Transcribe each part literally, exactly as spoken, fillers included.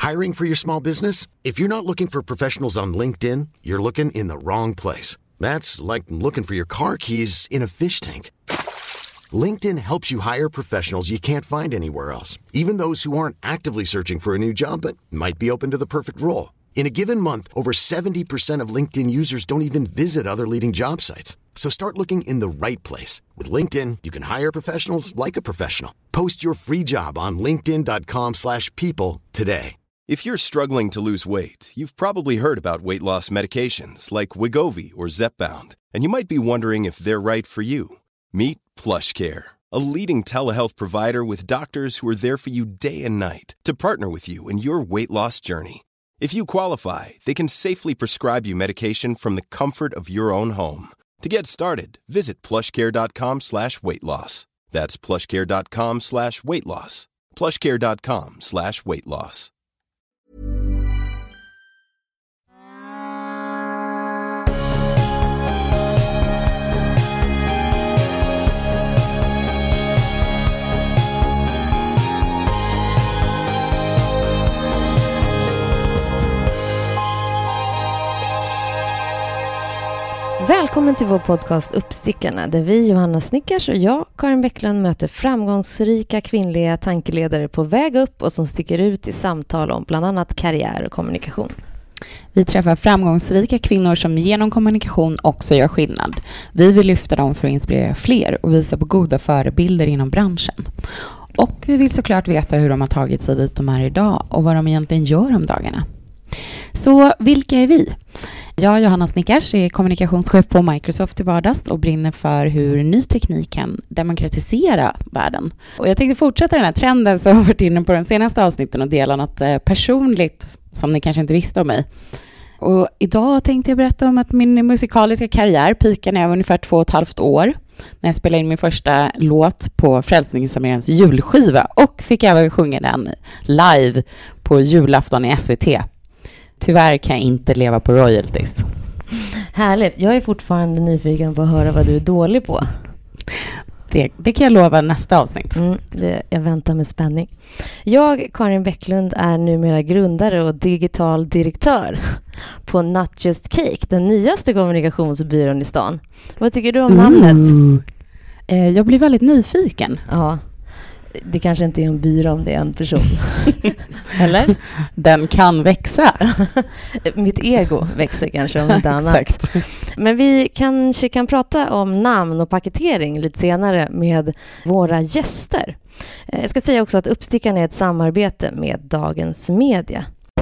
Hiring for your small business? If you're not looking for professionals on LinkedIn, you're looking in the wrong place. That's like looking for your car keys in a fish tank. LinkedIn helps you hire professionals you can't find anywhere else, even those who aren't actively searching for a new job but might be open to the perfect role. In a given month, over seventy percent of LinkedIn users don't even visit other leading job sites. So start looking in the right place. With LinkedIn, you can hire professionals like a professional. Post your free job on linkedin dot com slash people today. If you're struggling to lose weight, you've probably heard about weight loss medications like Wegovy or Zepbound, and you might be wondering if they're right for you. Meet PlushCare, a leading telehealth provider with doctors who are there for you day and night to partner with you in your weight loss journey. If you qualify, they can safely prescribe you medication from the comfort of your own home. To get started, visit plushcare.com slash weight loss. That's plushcare.com slash weight loss. plushcare.com slash weight loss. Välkommen till vår podcast Uppstickarna, där vi, Johanna Snickers och jag, Karin Bäcklund, möter framgångsrika kvinnliga tankeledare på väg upp och som sticker ut i samtal om bland annat karriär och kommunikation. Vi träffar framgångsrika kvinnor som genom kommunikation också gör skillnad. Vi vill lyfta dem för att inspirera fler och visa på goda förebilder inom branschen. Och vi vill såklart veta hur de har tagit sig dit de är idag och vad de egentligen gör om dagarna. Så vilka är vi? Jag, Johanna Snickers, är kommunikationschef på Microsoft i vardags och brinner för hur ny teknik kan demokratisera världen. Och jag tänkte fortsätta den här trenden som jag har varit inne på de senaste avsnitten och dela något personligt som ni kanske inte visste om mig. Och idag tänkte jag berätta om att min musikaliska karriär pikade när jag var ungefär två och ett halvt år. När jag spelade in min första låt på Frälsningsarméns julskiva och fick även sjunga den live på julafton i S V T. Tyvärr kan jag inte leva på royalties. Härligt. Jag är fortfarande nyfiken på att höra vad du är dålig på. Det, det kan jag lova nästa avsnitt. Mm, det, jag väntar med spänning. Jag, Karin Bäcklund, är numera grundare och digital direktör på Not Just Cake, den nyaste kommunikationsbyrån i stan. Vad tycker du om namnet? Uh, eh, jag blir väldigt nyfiken. Ja. Det kanske inte är en byrå om det är en person. Eller? Den kan växa. Mitt ego växer kanske om inte annat. Exakt. Men vi kanske kan prata om namn och paketering lite senare med våra gäster. Jag ska säga också att Uppstickarna är ett samarbete med Dagens Media.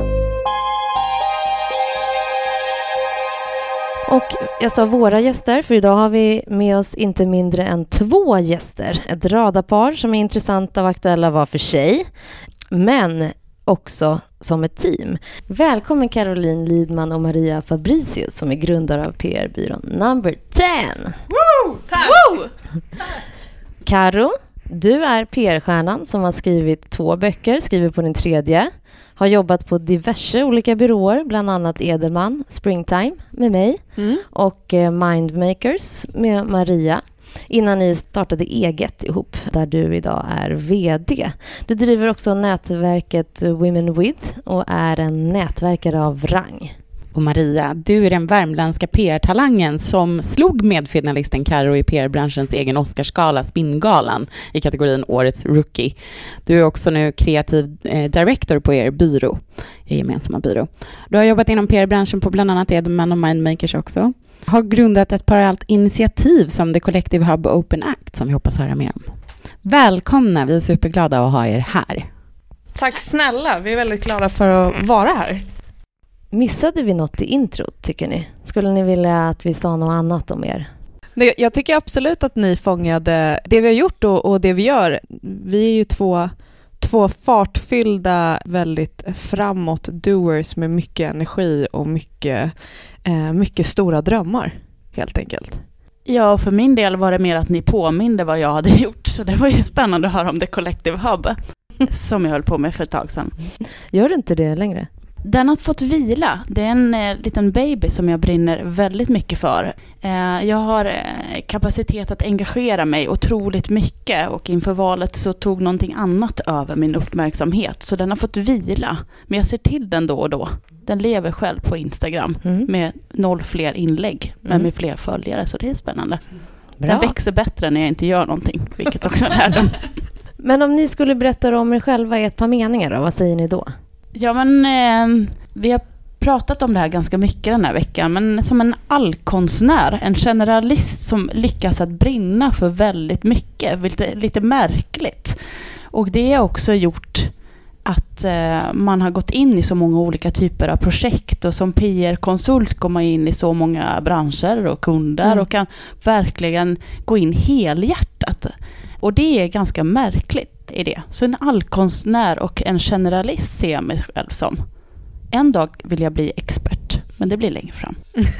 Och jag sa våra gäster, för idag har vi med oss inte mindre än två gäster. Ett radarpar som är intressanta och aktuella var för sig, men också som ett team. Välkommen Caroline Lidman och Maria Fabricius som är grundare av P R-byrån Number ten. Woo! Tack! Woo! Karo, du är P R-stjärnan som har skrivit två böcker, skriver på din tredje. Har jobbat på diverse olika byråer, bland annat Edelman, Springtime med mig mm. och Mindmakers med Maria. Innan ni startade eget ihop, där du idag är vd. Du driver också nätverket Women With och är en nätverkare av rang. Och Maria, du är den värmländska P R-talangen som slog medfinalisten Karo i P R-branschens egen Oscarsgala, Spinngalan, i kategorin Årets Rookie. Du är också nu kreativ eh, director på er byrå, er gemensamma byrå. Du har jobbat inom P R-branschen på bland annat Edelman och Mindmakers också. Har grundat ett parallellt initiativ som The Collective Hub Open Act som vi hoppas höra mer om. Välkomna, vi är superglada att ha er här. Tack snälla, vi är väldigt glada för att vara här. Missade vi något i introt, tycker ni? Skulle ni vilja att vi sa något annat om er? Jag tycker absolut att ni fångade det vi har gjort och, och det vi gör. Vi är ju två, två fartfyllda, väldigt framåt doers med mycket energi och mycket, eh, mycket stora drömmar, helt enkelt. Ja, för min del var det mer att ni påminde vad jag hade gjort. Så det var ju spännande att höra om The Collective Hub som jag höll på med för ett tag sedan. Gör du inte det längre? Den har fått vila. Det är en eh, liten baby som jag brinner väldigt mycket för. Eh, jag har eh, kapacitet att engagera mig otroligt mycket och inför valet så tog någonting annat över min uppmärksamhet. Så den har fått vila. Men jag ser till den då och då. Den lever själv på Instagram mm. med noll fler inlägg men mm. med fler följare, så det är spännande. Bra. Den växer bättre när jag inte gör någonting, vilket också är den. Men om ni skulle berätta om er själva i ett par meningar då, vad säger ni då? Ja, men eh, vi har pratat om det här ganska mycket den här veckan, men som en allkonstnär, en generalist som lyckas att brinna för väldigt mycket, lite, lite märkligt. Och det har också gjort att eh, man har gått in i så många olika typer av projekt, och som P R-konsult går man in i så många branscher och kunder mm. och kan verkligen gå in helhjärtat. Och det är ganska märkligt i det. Så en allkonstnär och en generalist ser jag mig själv som. En dag vill jag bli expert, men det blir längre fram.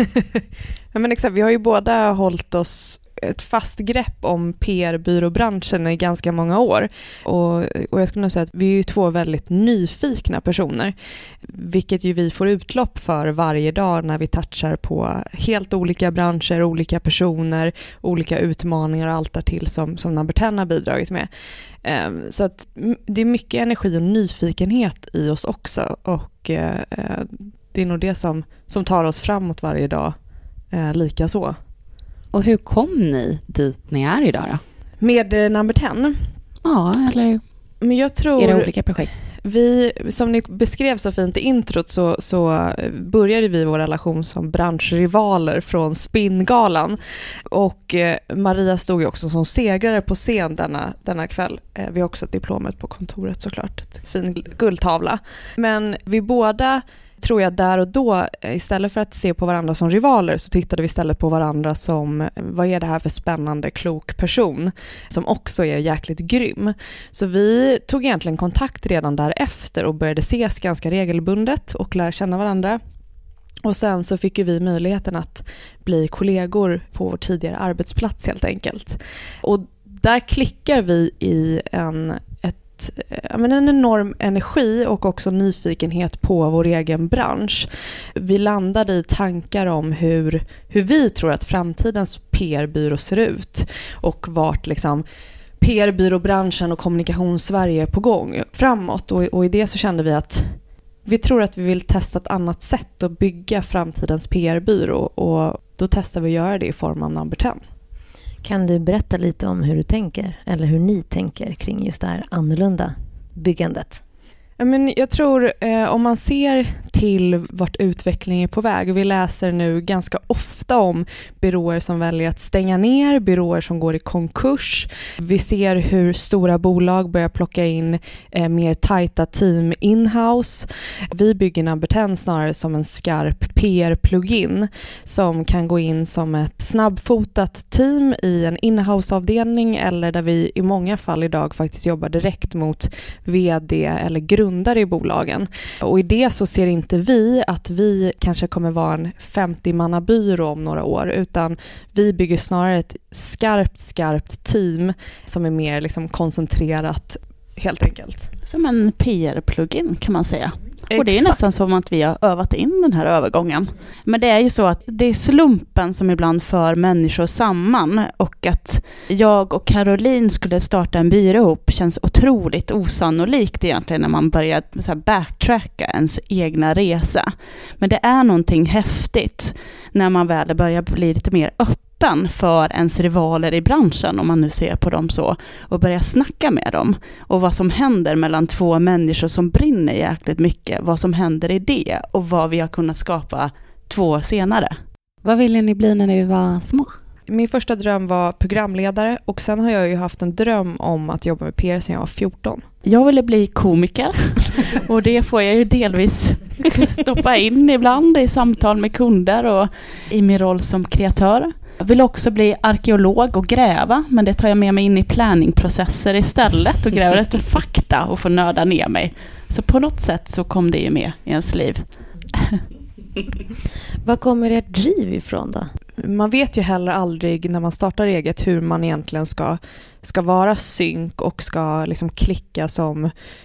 Ja, men exakt, vi har ju båda hållit oss ett fast grepp om P R-byråbranschen i ganska många år. Och, och jag skulle nog säga att vi är ju två väldigt nyfikna personer. Vilket ju vi får utlopp för varje dag när vi touchar på helt olika branscher, olika personer, olika utmaningar och allt därtill som, som Number ten har bidragit med. Um, så att det är mycket energi och nyfikenhet i oss också. Och uh, det är nog det som, som tar oss framåt varje dag uh, lika så. Och hur kom ni dit ni är idag då? Med eh, Number ten? Ja, eller men jag tror era olika projekt? Vi, som ni beskrev så fint i introt, så, så började vi vår relation som branschrivaler från Spinngalan. Och eh, Maria stod ju också som segrare på scen denna, denna kväll. Eh, vi har också ett diplomet på kontoret såklart, ett fin guldtavla. Men vi båda, tror jag, där och då, istället för att se på varandra som rivaler, så tittade vi istället på varandra som, vad är det här för spännande, klok person som också är jäkligt grym. Så vi tog egentligen kontakt redan därefter och började ses ganska regelbundet och lära känna varandra. Och sen så fick ju vi möjligheten att bli kollegor på vår tidigare arbetsplats helt enkelt. Och där klickar vi i en Ja, men en enorm energi och också nyfikenhet på vår egen bransch. Vi landade i tankar om hur, hur vi tror att framtidens P R-byrå ser ut och vart liksom P R-byråbranschen och kommunikationssverige är på gång framåt. Och, och i det så kände vi att vi tror att vi vill testa ett annat sätt att bygga framtidens P R-byrå, och då testar vi att göra det i form av Number ten. Kan du berätta lite om hur du tänker, eller hur ni tänker kring just det här annorlunda byggandet? Men jag tror eh, om man ser till vart utvecklingen är på väg. Vi läser nu ganska ofta om byråer som väljer att stänga ner, byråer som går i konkurs. Vi ser hur stora bolag börjar plocka in eh, mer tajta team in-house. Vi bygger Number ten snarare som en skarp P R-plugin som kan gå in som ett snabbfotat team i en in-house-avdelning, eller där vi i många fall idag faktiskt jobbar direkt mot vd eller grundare i bolagen. Och i det så ser inte vi att vi kanske kommer vara en femtio-mannabyrå om några år, utan vi bygger snarare ett skarpt, skarpt team som är mer liksom koncentrerat helt enkelt. Som en P R-plugin kan man säga. Exakt. Och det är nästan som att vi har övat in den här övergången. Men det är ju så att det är slumpen som ibland för människor samman, och att jag och Caroline skulle starta en byrå ihop känns otroligt osannolikt egentligen när man börjar så här backtracka ens egna resa. Men det är någonting häftigt när man väl börjar bli lite mer öppen för ens rivaler i branschen, om man nu ser på dem så, och börja snacka med dem och vad som händer mellan två människor som brinner jäkligt mycket, vad som händer i det och vad vi har kunnat skapa två år senare. Vad ville ni bli när ni var små? Min första dröm var programledare, och sen har jag ju haft en dröm om att jobba med P R sedan jag var fjorton. Jag ville bli komiker och det får jag ju delvis stoppa in ibland i samtal med kunder och i min roll som kreatör. Jag vill också bli arkeolog och gräva, men det tar jag med mig in i planningprocesser istället och gräver efter fakta och får nörda ner mig. Så på något sätt så kom det ju med i ens liv. Vad kommer ert driv ifrån då? Man vet ju heller aldrig när man startar eget hur man egentligen ska, ska vara synk och ska liksom klicka som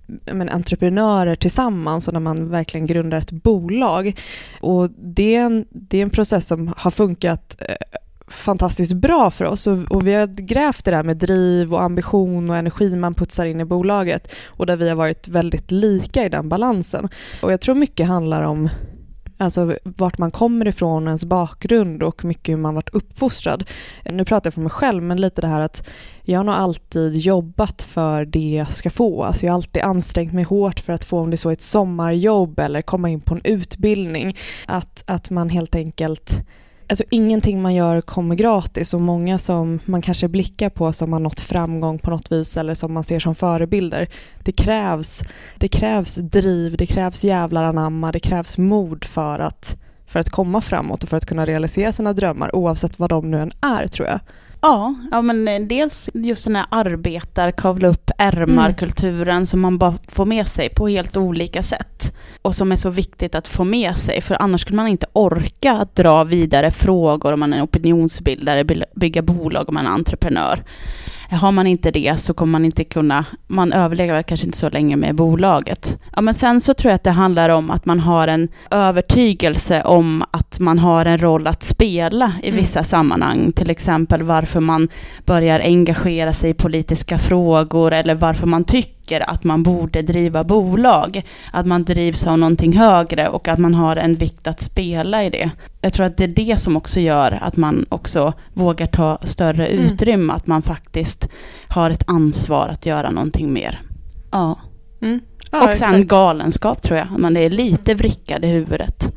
men, entreprenörer tillsammans och när man verkligen grundar ett bolag. Och det är en, det är en process som har funkat eh, fantastiskt bra för oss och, och vi har grävt det där med driv och ambition och energi man putsar in i bolaget och där vi har varit väldigt lika i den balansen. Och jag tror mycket handlar om alltså vart man kommer ifrån, ens bakgrund och mycket hur man varit uppfostrad. Nu pratar jag för mig själv, men lite det här att jag har nog alltid jobbat för det jag ska få. Alltså jag har alltid ansträngt mig hårt för att få, om det så ett sommarjobb eller komma in på en utbildning. Att, att man helt enkelt... Alltså ingenting man gör kommer gratis och många som man kanske blickar på som har nått framgång på något vis eller som man ser som förebilder. Det krävs, det krävs driv, det krävs jävlar anamma, det krävs mod för att, för att komma framåt och för att kunna realisera sina drömmar oavsett vad de nu än är, tror jag. Ja, ja men dels just den här arbetar, kavla upp ärmar-kulturen mm. som man bara får med sig på helt olika sätt. Och som är så viktigt att få med sig, för annars skulle man inte orka att dra vidare frågor om man är en opinionsbildare, bygga bolag om man är entreprenör. Har man inte det så kommer man inte kunna, man överlever kanske inte så länge med bolaget. Ja, men sen så tror jag att det handlar om att man har en övertygelse om att man har en roll att spela i vissa mm. sammanhang. Till exempel varför man börjar engagera sig i politiska frågor eller varför man tycker att man borde driva bolag. Att man drivs av någonting högre och att man har en vikt att spela i det. Jag tror att det är det som också gör att man också vågar ta större mm. utrymme. Att man faktiskt har ett ansvar att göra någonting mer. Ja. Mm. Ja, och sen exakt. Galenskap tror jag. Man är lite vrickad i huvudet.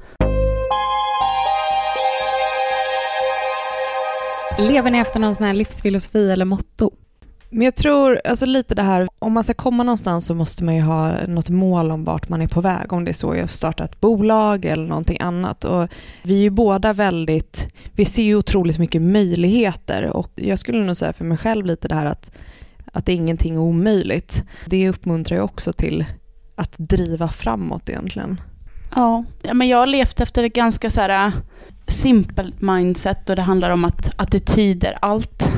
Lever ni efter någon sån här livsfilosofi eller motto? Men jag tror alltså lite det här, om man ska komma någonstans så måste man ju ha något mål om vart man är på väg. Om det är så att starta ett bolag eller någonting annat. Och vi är ju båda väldigt, vi ser ju otroligt mycket möjligheter. Och jag skulle nog säga för mig själv lite det här att, att det är ingenting omöjligt. Det uppmuntrar ju också till att driva framåt egentligen. Ja, men jag har levt efter ett ganska så här simpelt mindset och det handlar om att attityder allt.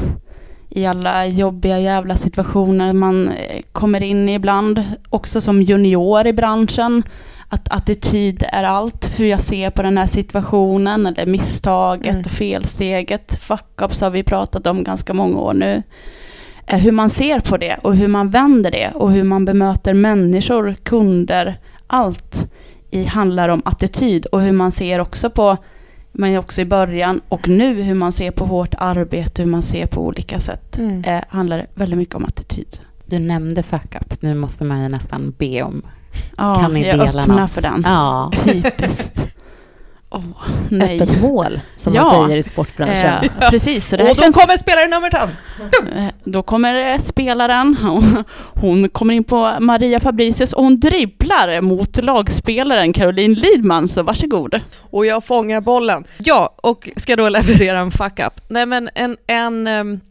I alla jobbiga jävla situationer man kommer in i ibland. Också som junior i branschen. Att attityd är allt. Hur jag ser på den här situationen. Eller misstaget mm. och felsteget. Fuck-ups har vi pratat om ganska många år nu. Hur man ser på det. Och hur man vänder det. Och hur man bemöter människor, kunder. Allt i handlar om attityd. Och hur man ser också på... Men också i början och nu hur man ser på hårt arbete, hur man ser på olika sätt. Mm. Eh, handlar väldigt mycket om attityd. Du nämnde fuck up. Nu måste man ju nästan be om. Ja, kan ni jag dela öppnar något? För den. Ja. Typiskt. Oh, nej. Öppet mål, som ja. man säger i sportbranschen. Eh, precis. Så det här och då känns... kommer spelaren nummer tolv. Eh, då kommer spelaren. Hon, hon kommer in på Maria Fabricius och hon dribblar mot lagspelaren Caroline Lidman. Så varsågod. Och jag fångar bollen. Ja, och ska då leverera en fuck-up. Nej, men en... en um,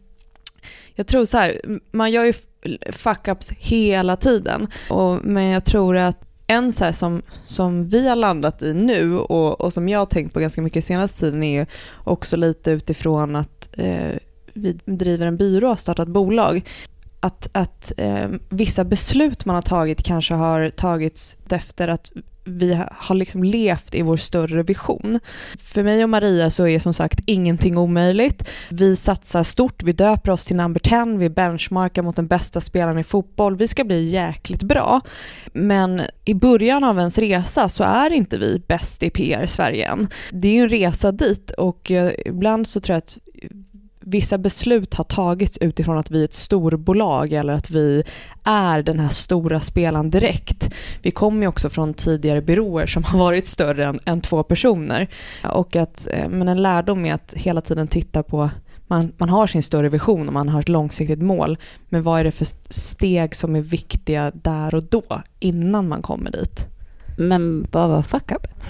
jag tror så här, man gör ju fuck-ups hela tiden. Och, men jag tror att en så här som, som vi har landat i nu och, och som jag har tänkt på ganska mycket senaste tiden är ju också lite utifrån att eh, vi driver en byrå och har startat bolag. Att, att eh, vissa beslut man har tagit kanske har tagits efter att vi har liksom levt i vår större vision. För mig och Maria så är som sagt ingenting omöjligt. Vi satsar stort, vi döper oss till number tio, vi benchmarkar mot den bästa spelaren i fotboll. Vi ska bli jäkligt bra. Men i början av ens resa så är inte vi bäst i P R i Sverige än. Det är ju en resa dit och eh, ibland så tror jag att vissa beslut har tagits utifrån att vi är ett storbolag eller att vi är den här stora spelaren direkt. Vi kommer ju också från tidigare byråer som har varit större än, än två personer. Och att, men en lärdom är att hela tiden titta på, man, man har sin större vision och man har ett långsiktigt mål. Men vad är det för steg som är viktiga där och då innan man kommer dit? Men vad var fuck-upet?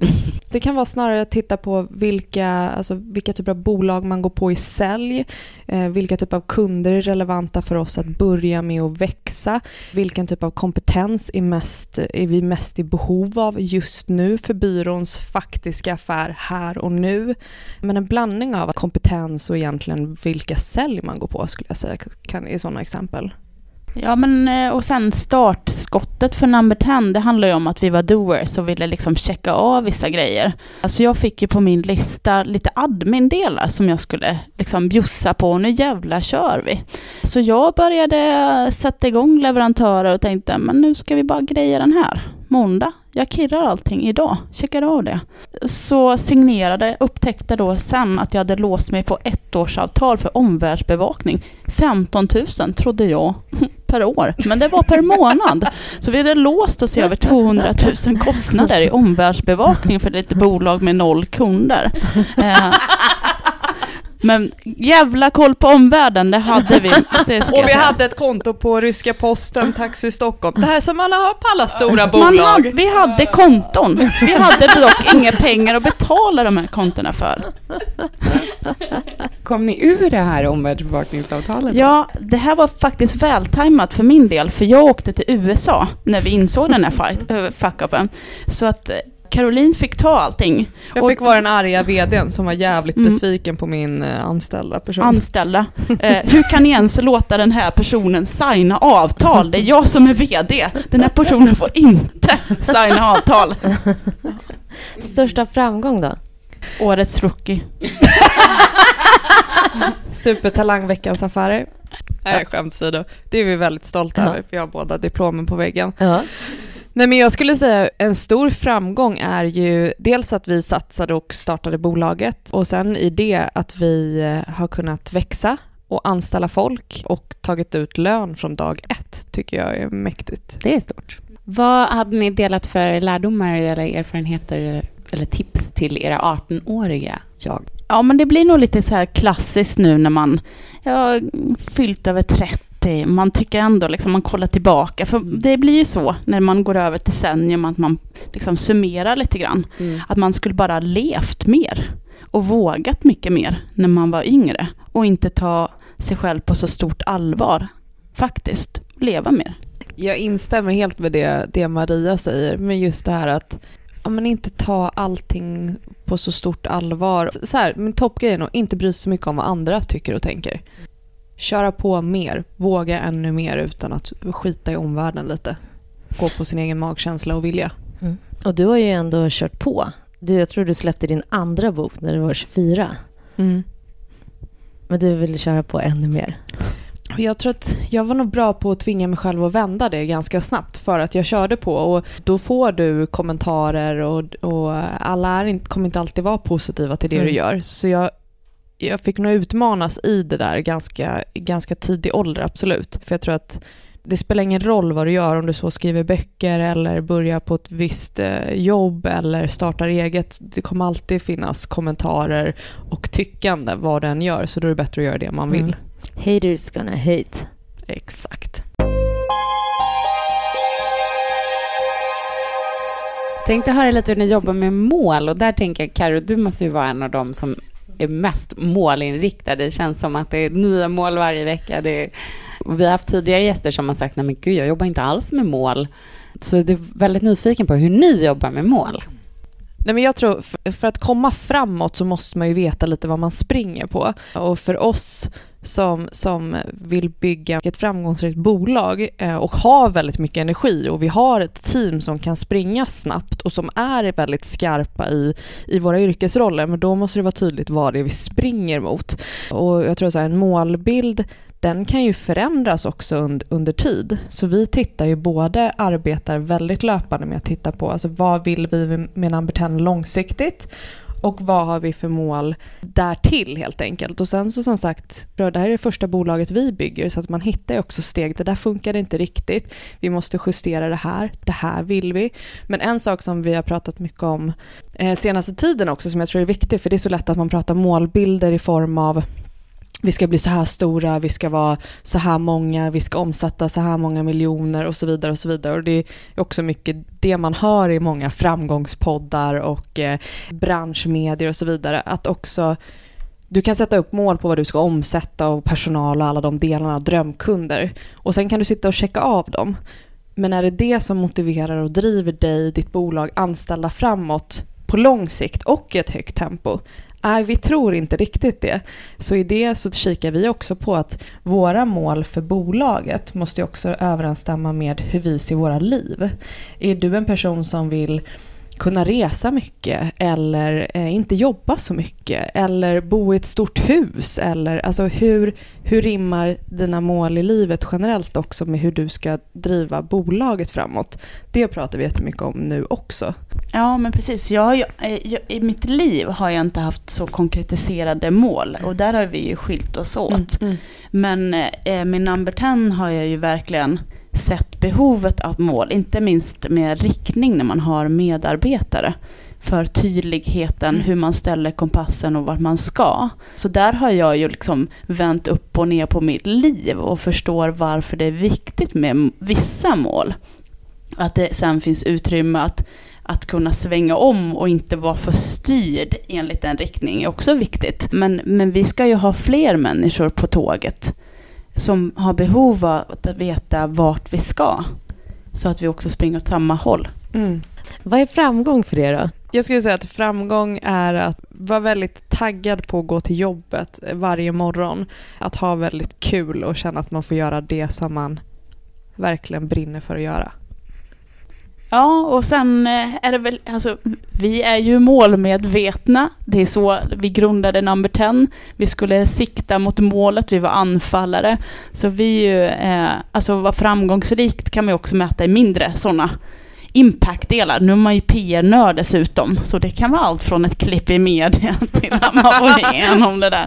Det kan vara snarare att titta på vilka, alltså vilka typer av bolag man går på i sälj. Eh, vilka typer av kunder är relevanta för oss att börja med att växa. Vilken typ av kompetens är, mest, är vi mest i behov av just nu för byråns faktiska affär här och nu. Men en blandning av kompetens och egentligen vilka sälj man går på skulle jag säga kan, är sådana exempel. Ja, men och sen startskottet för number tio, det handlar ju om att vi var doers och ville liksom checka av vissa grejer. Alltså jag fick ju på min lista lite admin-delar som jag skulle liksom bjussa på, och nu jävla kör vi. Så jag började sätta igång leverantörer och tänkte, men nu ska vi bara greja den här. Måndag, jag kirrar allting idag, checkar av det. Så signerade, upptäckte då sen att jag hade låst mig på ett årsavtal för omvärldsbevakning. femton tusen trodde jag per år, men det var per månad. Så vi hade låst oss i över tvåhundratusen kostnader i omvärldsbevakning för ett bolag med noll kunder. Eh, Men jävla koll på omvärlden, det hade vi. Det ska och jag vi säga. hade ett konto på Ryska Posten, Taxi Stockholm. Det här som man har på alla stora bolag. Man hade, vi hade konton. Vi hade dock inga pengar att betala de här kontona för. Kom ni ur det här omvärldsbevakningsavtalet? Ja, det här var faktiskt vältajmat för min del. För jag åkte till U S A när vi insåg den här fight, äh, fuck-upen. Så att Caroline fick ta allting. Jag fick vara den arga vdn som var jävligt mm. besviken på min uh, anställda person. Anställda. Eh, hur kan ni ens låta den här personen signa avtal? Det är jag som är vd. Den här personen får inte signa avtal. Största framgång då? Årets rookie. Supertalangveckans affärer. Nej, skämtsidor. Det är vi väldigt stolta över. Vi har båda diplomen på väggen. Ja. Nej, men jag skulle säga en stor framgång är ju dels att vi satsade och startade bolaget, och sen i det att vi har kunnat växa och anställa folk och tagit ut lön från dag ett, tycker jag är mäktigt. Det är stort. Vad hade ni delat för lärdomar eller erfarenheter eller tips till era arton-åriga jag? Ja, men det blir nog lite så här klassiskt nu när man har fyllt över trettio. Man tycker ändå, liksom, man kollar tillbaka. För det blir ju så när man går över till decennium att man liksom summerar lite grann. Mm. Att man skulle bara levt mer och vågat mycket mer när man var yngre. Och inte ta sig själv på så stort allvar. Faktiskt, leva mer. Jag instämmer helt med det, det Maria säger. Men just det här att ja, men inte ta allting på så stort allvar. Så här, min toppgrej är nog inte bry sig så mycket om vad andra tycker och tänker. Köra på mer, våga ännu mer utan att skita i omvärlden lite. Gå på sin egen magkänsla och vilja. Mm. Och du har ju ändå kört på. Du, jag tror du släppte din andra bok när du var tjugofyra. Mm. Men du ville köra på ännu mer. Jag tror att jag var nog bra på att tvinga mig själv att vända det ganska snabbt för att jag körde på, och då får du kommentarer och, och alla är inte, kommer inte alltid vara positiva till det mm. du gör. Så jag, jag fick nog utmanas i det där ganska, ganska tidig ålder, absolut. För jag tror att det spelar ingen roll vad du gör, om du så skriver böcker eller börjar på ett visst jobb eller startar eget. Det kommer alltid finnas kommentarer och tyckande vad den gör, så då är det bättre att göra det man vill. Mm. Haters gonna hate. Exakt. Tänkte höra lite hur ni jobbar med mål, och där tänker jag, Karo, du måste ju vara en av dem som är mest målinriktade. Det känns som att det är nya mål varje vecka. Det är... Vi har haft tidigare gäster som har sagt, nej men gud, jag jobbar inte alls med mål. Så det är väldigt nyfiken på hur ni jobbar med mål. Nej, men jag tror för, för att komma framåt så måste man ju veta lite vad man springer på. Och för oss som, som vill bygga ett framgångsrikt bolag eh, och har väldigt mycket energi, och vi har ett team som kan springa snabbt och som är väldigt skarpa i, i våra yrkesroller, men då måste det vara tydligt vad det är vi springer mot. Och jag tror så här, en målbild, den kan ju förändras också under, under tid. Så vi tittar ju både, arbetar väldigt löpande med att titta på, alltså vad vill vi med number tio långsiktigt, och vad har vi för mål därtill helt enkelt. Och sen så som sagt, det här är det första bolaget vi bygger, så att man hittar ju också steg. Det där funkar inte riktigt. Vi måste justera det här. Det här vill vi. Men en sak som vi har pratat mycket om eh, senaste tiden också, som jag tror är viktig, för det är så lätt att man pratar målbilder i form av vi ska bli så här stora, vi ska vara så här många, vi ska omsätta så här många miljoner och så vidare och så vidare. Och det är också mycket det man hör i många framgångspoddar och eh, branschmedier och så vidare. Att också du kan sätta upp mål på vad du ska omsätta och personal och alla de delarna, drömkunder. Och sen kan du sitta och checka av dem. Men är det det som motiverar och driver dig, ditt bolag, anställda framåt på lång sikt och i ett högt tempo? Nej, vi tror inte riktigt det. Så i det så kikar vi också på att våra mål för bolaget måste också överensstämma med hur vi ser våra liv. Är du en person som vill kunna resa mycket eller eh, inte jobba så mycket eller bo i ett stort hus, eller alltså hur, hur rimmar dina mål i livet generellt också med hur du ska driva bolaget framåt? Det pratar vi jättemycket om nu också. Ja, men precis. Jag, jag, jag, i mitt liv har jag inte haft så konkretiserade mål och där har vi ju skilt oss åt. Mm, mm. Men eh, med number ten har jag ju verkligen sett behovet av mål, inte minst med riktning när man har medarbetare, för tydligheten, mm. hur man ställer kompassen och vart man ska. Så där har jag ju liksom vänt upp och ner på mitt liv och förstår varför det är viktigt med vissa mål. Att det sen finns utrymme att, att kunna svänga om och inte vara för styrd enligt en riktning är också viktigt. Men, men vi ska ju ha fler människor på tåget som har behov av att veta vart vi ska, så att vi också springer åt samma håll. Mm. Vad är framgång för det då? Jag skulle säga att framgång är att vara väldigt taggad på att gå till jobbet varje morgon. Att ha väldigt kul och känna att man får göra det som man verkligen brinner för att göra. Ja, och sen är det väl, alltså, vi är ju målmedvetna. Det är så vi grundade number ten. Vi skulle sikta mot målet, vi var anfallare. Så vi ju, eh, alltså vad framgångsrikt kan man ju också mäta i mindre sådana impact-delar. Nu är man ju P R-nörd dessutom, så det kan vara allt från ett klipp i media till att man får igenom det där.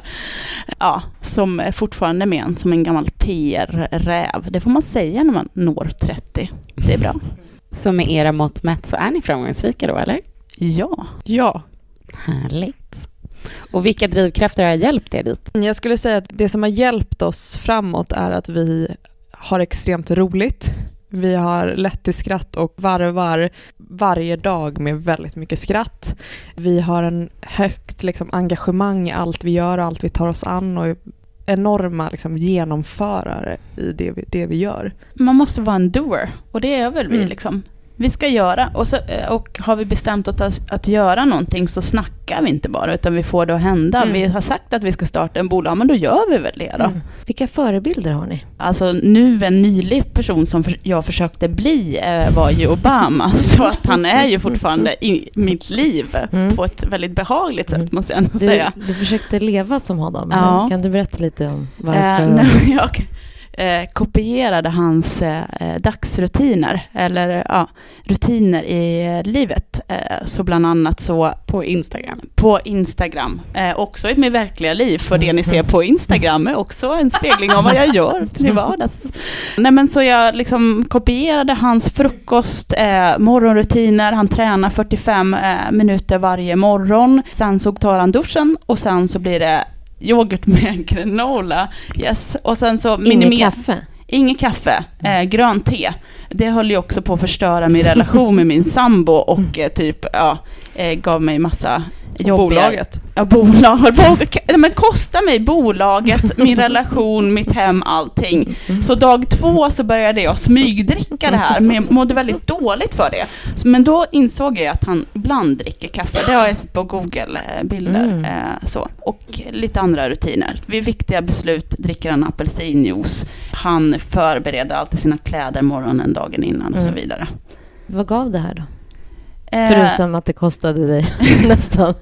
Ja, som är fortfarande med en, som en gammal P R-räv. Det får man säga när man når trettio. Det är bra. Så med era mått mätt så är ni framgångsrika då, eller? Ja. Ja. Härligt. Och vilka drivkrafter har hjälpt er dit? Jag skulle säga att det som har hjälpt oss framåt är att vi har extremt roligt. Vi har lätt till skratt och varvar varje dag med väldigt mycket skratt. Vi har en högt liksom, engagemang i allt vi gör och allt vi tar oss an och enorma liksom, genomförare i det vi, det vi gör. Man måste vara en doer och det är väl vi mm. liksom. Vi ska göra och, så, och har vi bestämt att, att göra någonting så snackar vi inte bara utan vi får det att hända. Mm. Vi har sagt att vi ska starta en bolag, men då gör vi väl det då. Mm. Vilka förebilder har ni? Alltså nu en nylig person som för, jag försökte bli eh, var ju Obama så att han är ju fortfarande i mitt liv mm. på ett väldigt behagligt sätt mm. måste jag du, säga. Du försökte leva som honom. Ja. Kan du berätta lite om varför? Eh, nej, jag... Eh, kopierade hans eh, dagsrutiner eller ja, rutiner i eh, livet. Eh, så bland annat så på Instagram. På Instagram. Eh, också i mitt verkliga liv, för det ni ser på Instagram är också en spegling av vad jag gör till vardags. Nej, men så jag liksom kopierade hans frukost, eh, morgonrutiner. Han tränar fyrtiofem eh, minuter varje morgon. Sen så tar han duschen och sen så blir det yoghurt med granola. Yes. Och sen så Inget kaffe? Inget kaffe. Eh, grönt te. Det höll ju också på att förstöra min relation med min sambo och eh, typ ja, eh, gav mig massa jobbiga... Bolaget? Ja, bolag. Men kostar mig bolaget, min relation, mitt hem, allting. Så dag två så började jag smygdricka det här. Men jag mådde väldigt dåligt för det. Men då insåg jag att han ibland dricker kaffe. Det har jag sett på Google-bilder. Mm. Eh, så. Och lite andra rutiner. Vid viktiga beslut dricker han apelsinjuice. Han förbereder alltid sina kläder morgonen dagen innan och mm. så vidare. Vad gav det här då? Förutom att det kostade dig nästan.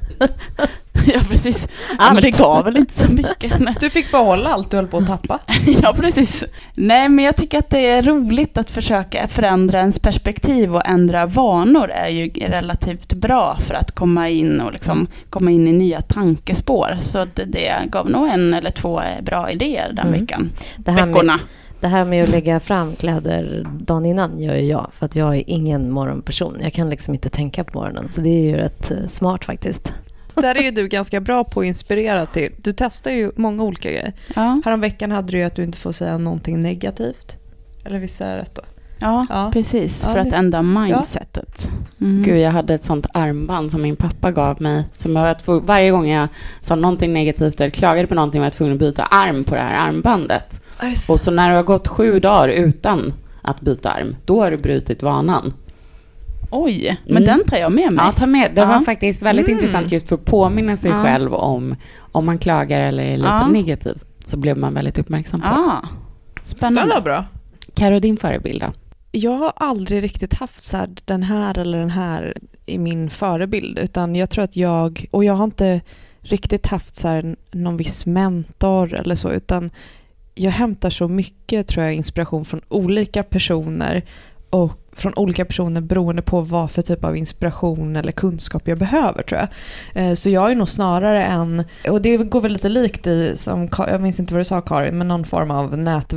Ja, precis. Ja, men det gav väl inte så mycket. Nej. Du fick behålla allt du höll på att tappa. Ja, precis. Nej, men jag tycker att det är roligt att försöka förändra ens perspektiv och ändra vanor är ju relativt bra för att komma in och liksom komma in i nya tankespår. Så det, det gav nog en eller två bra idéer den mm. veckan. Det här Veckorna. Med, det här med att lägga fram kläder dagen innan gör ju jag. För att jag är ingen morgonperson. Jag kan liksom inte tänka på morgonen. Så det är ju rätt smart faktiskt. Där är ju du ganska bra på att inspirera till. Du testar ju många olika grejer. Ja. Häromveckan hade du ju att du inte får säga någonting negativt. Eller visst är det rätt då? Ja, ja. precis. Ja, för det... att ändra mindsetet. Mm. Gud, jag hade ett sånt armband som min pappa gav mig. Som jag var tvungen, varje gång jag sa någonting negativt eller klagade på någonting var jag tvungen att byta arm på det här armbandet. Så. Och så när det har gått sju dagar utan att byta arm, då har du brutit vanan. Oj, men Mm. den tar jag med mig. Ja, ta med. Det Ja. var faktiskt väldigt Mm. intressant just för att påminna sig Ja. själv om om man klagar eller är lite Ja. negativ. Så blev man väldigt uppmärksam på. Ah, spännande. Den var bra. Karo, din förebild då? Jag har aldrig riktigt haft så här, den här eller den här i min förebild, utan jag tror att jag, och jag har inte riktigt haft så här någon viss mentor eller så, utan jag hämtar så mycket, tror jag, inspiration från olika personer och från olika personer beroende på vad för typ av inspiration eller kunskap jag behöver, tror jag. Eh, Så jag är nog snarare en, och det går väl lite likt i, som, jag minns inte vad du sa Karin, men någon form av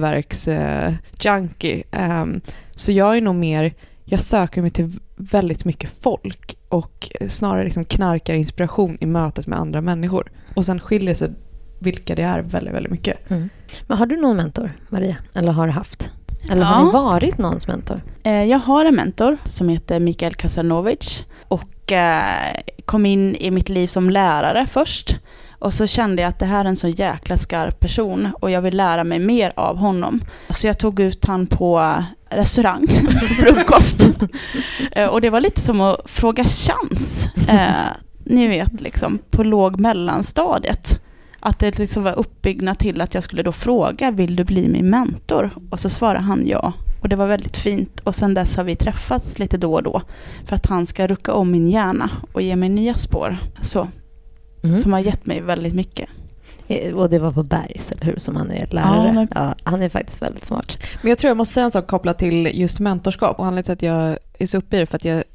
nätverks-junkie. Ehm, Så jag är nog mer, jag söker mig till väldigt mycket folk och snarare liksom knarkar inspiration i mötet med andra människor. Och sen skiljer sig vilka det är väldigt, väldigt mycket. Mm. Men har du någon mentor, Maria? Eller har du haft? Eller Ja. har ni varit någons mentor? Eh, Jag har en mentor som heter Mikael Kasanovic och eh, kom in i mitt liv som lärare först. Och så kände jag att det här är en så jäkla skarp person och jag vill lära mig mer av honom. Så jag tog ut han på restaurang, frukost. Eh, och det var lite som att fråga chans. Eh, ni vet, liksom på låg mellanstadiet. Att det liksom var uppbyggnad till att jag skulle då fråga, vill du bli min mentor? Och så svarade han ja. Och det var väldigt fint. Och sen dess har vi träffats lite då och då. För att han ska rucka om min hjärna och ge mig nya spår. Så. Mm. Som har gett mig väldigt mycket. Eh, Och det var på Bergs, eller hur? Som han är lärare. Ja, men- Ja, han är faktiskt väldigt smart. Men jag tror jag måste säga en sak kopplat till just mentorskap. Och anledningen till att jag är så uppe i det för att jag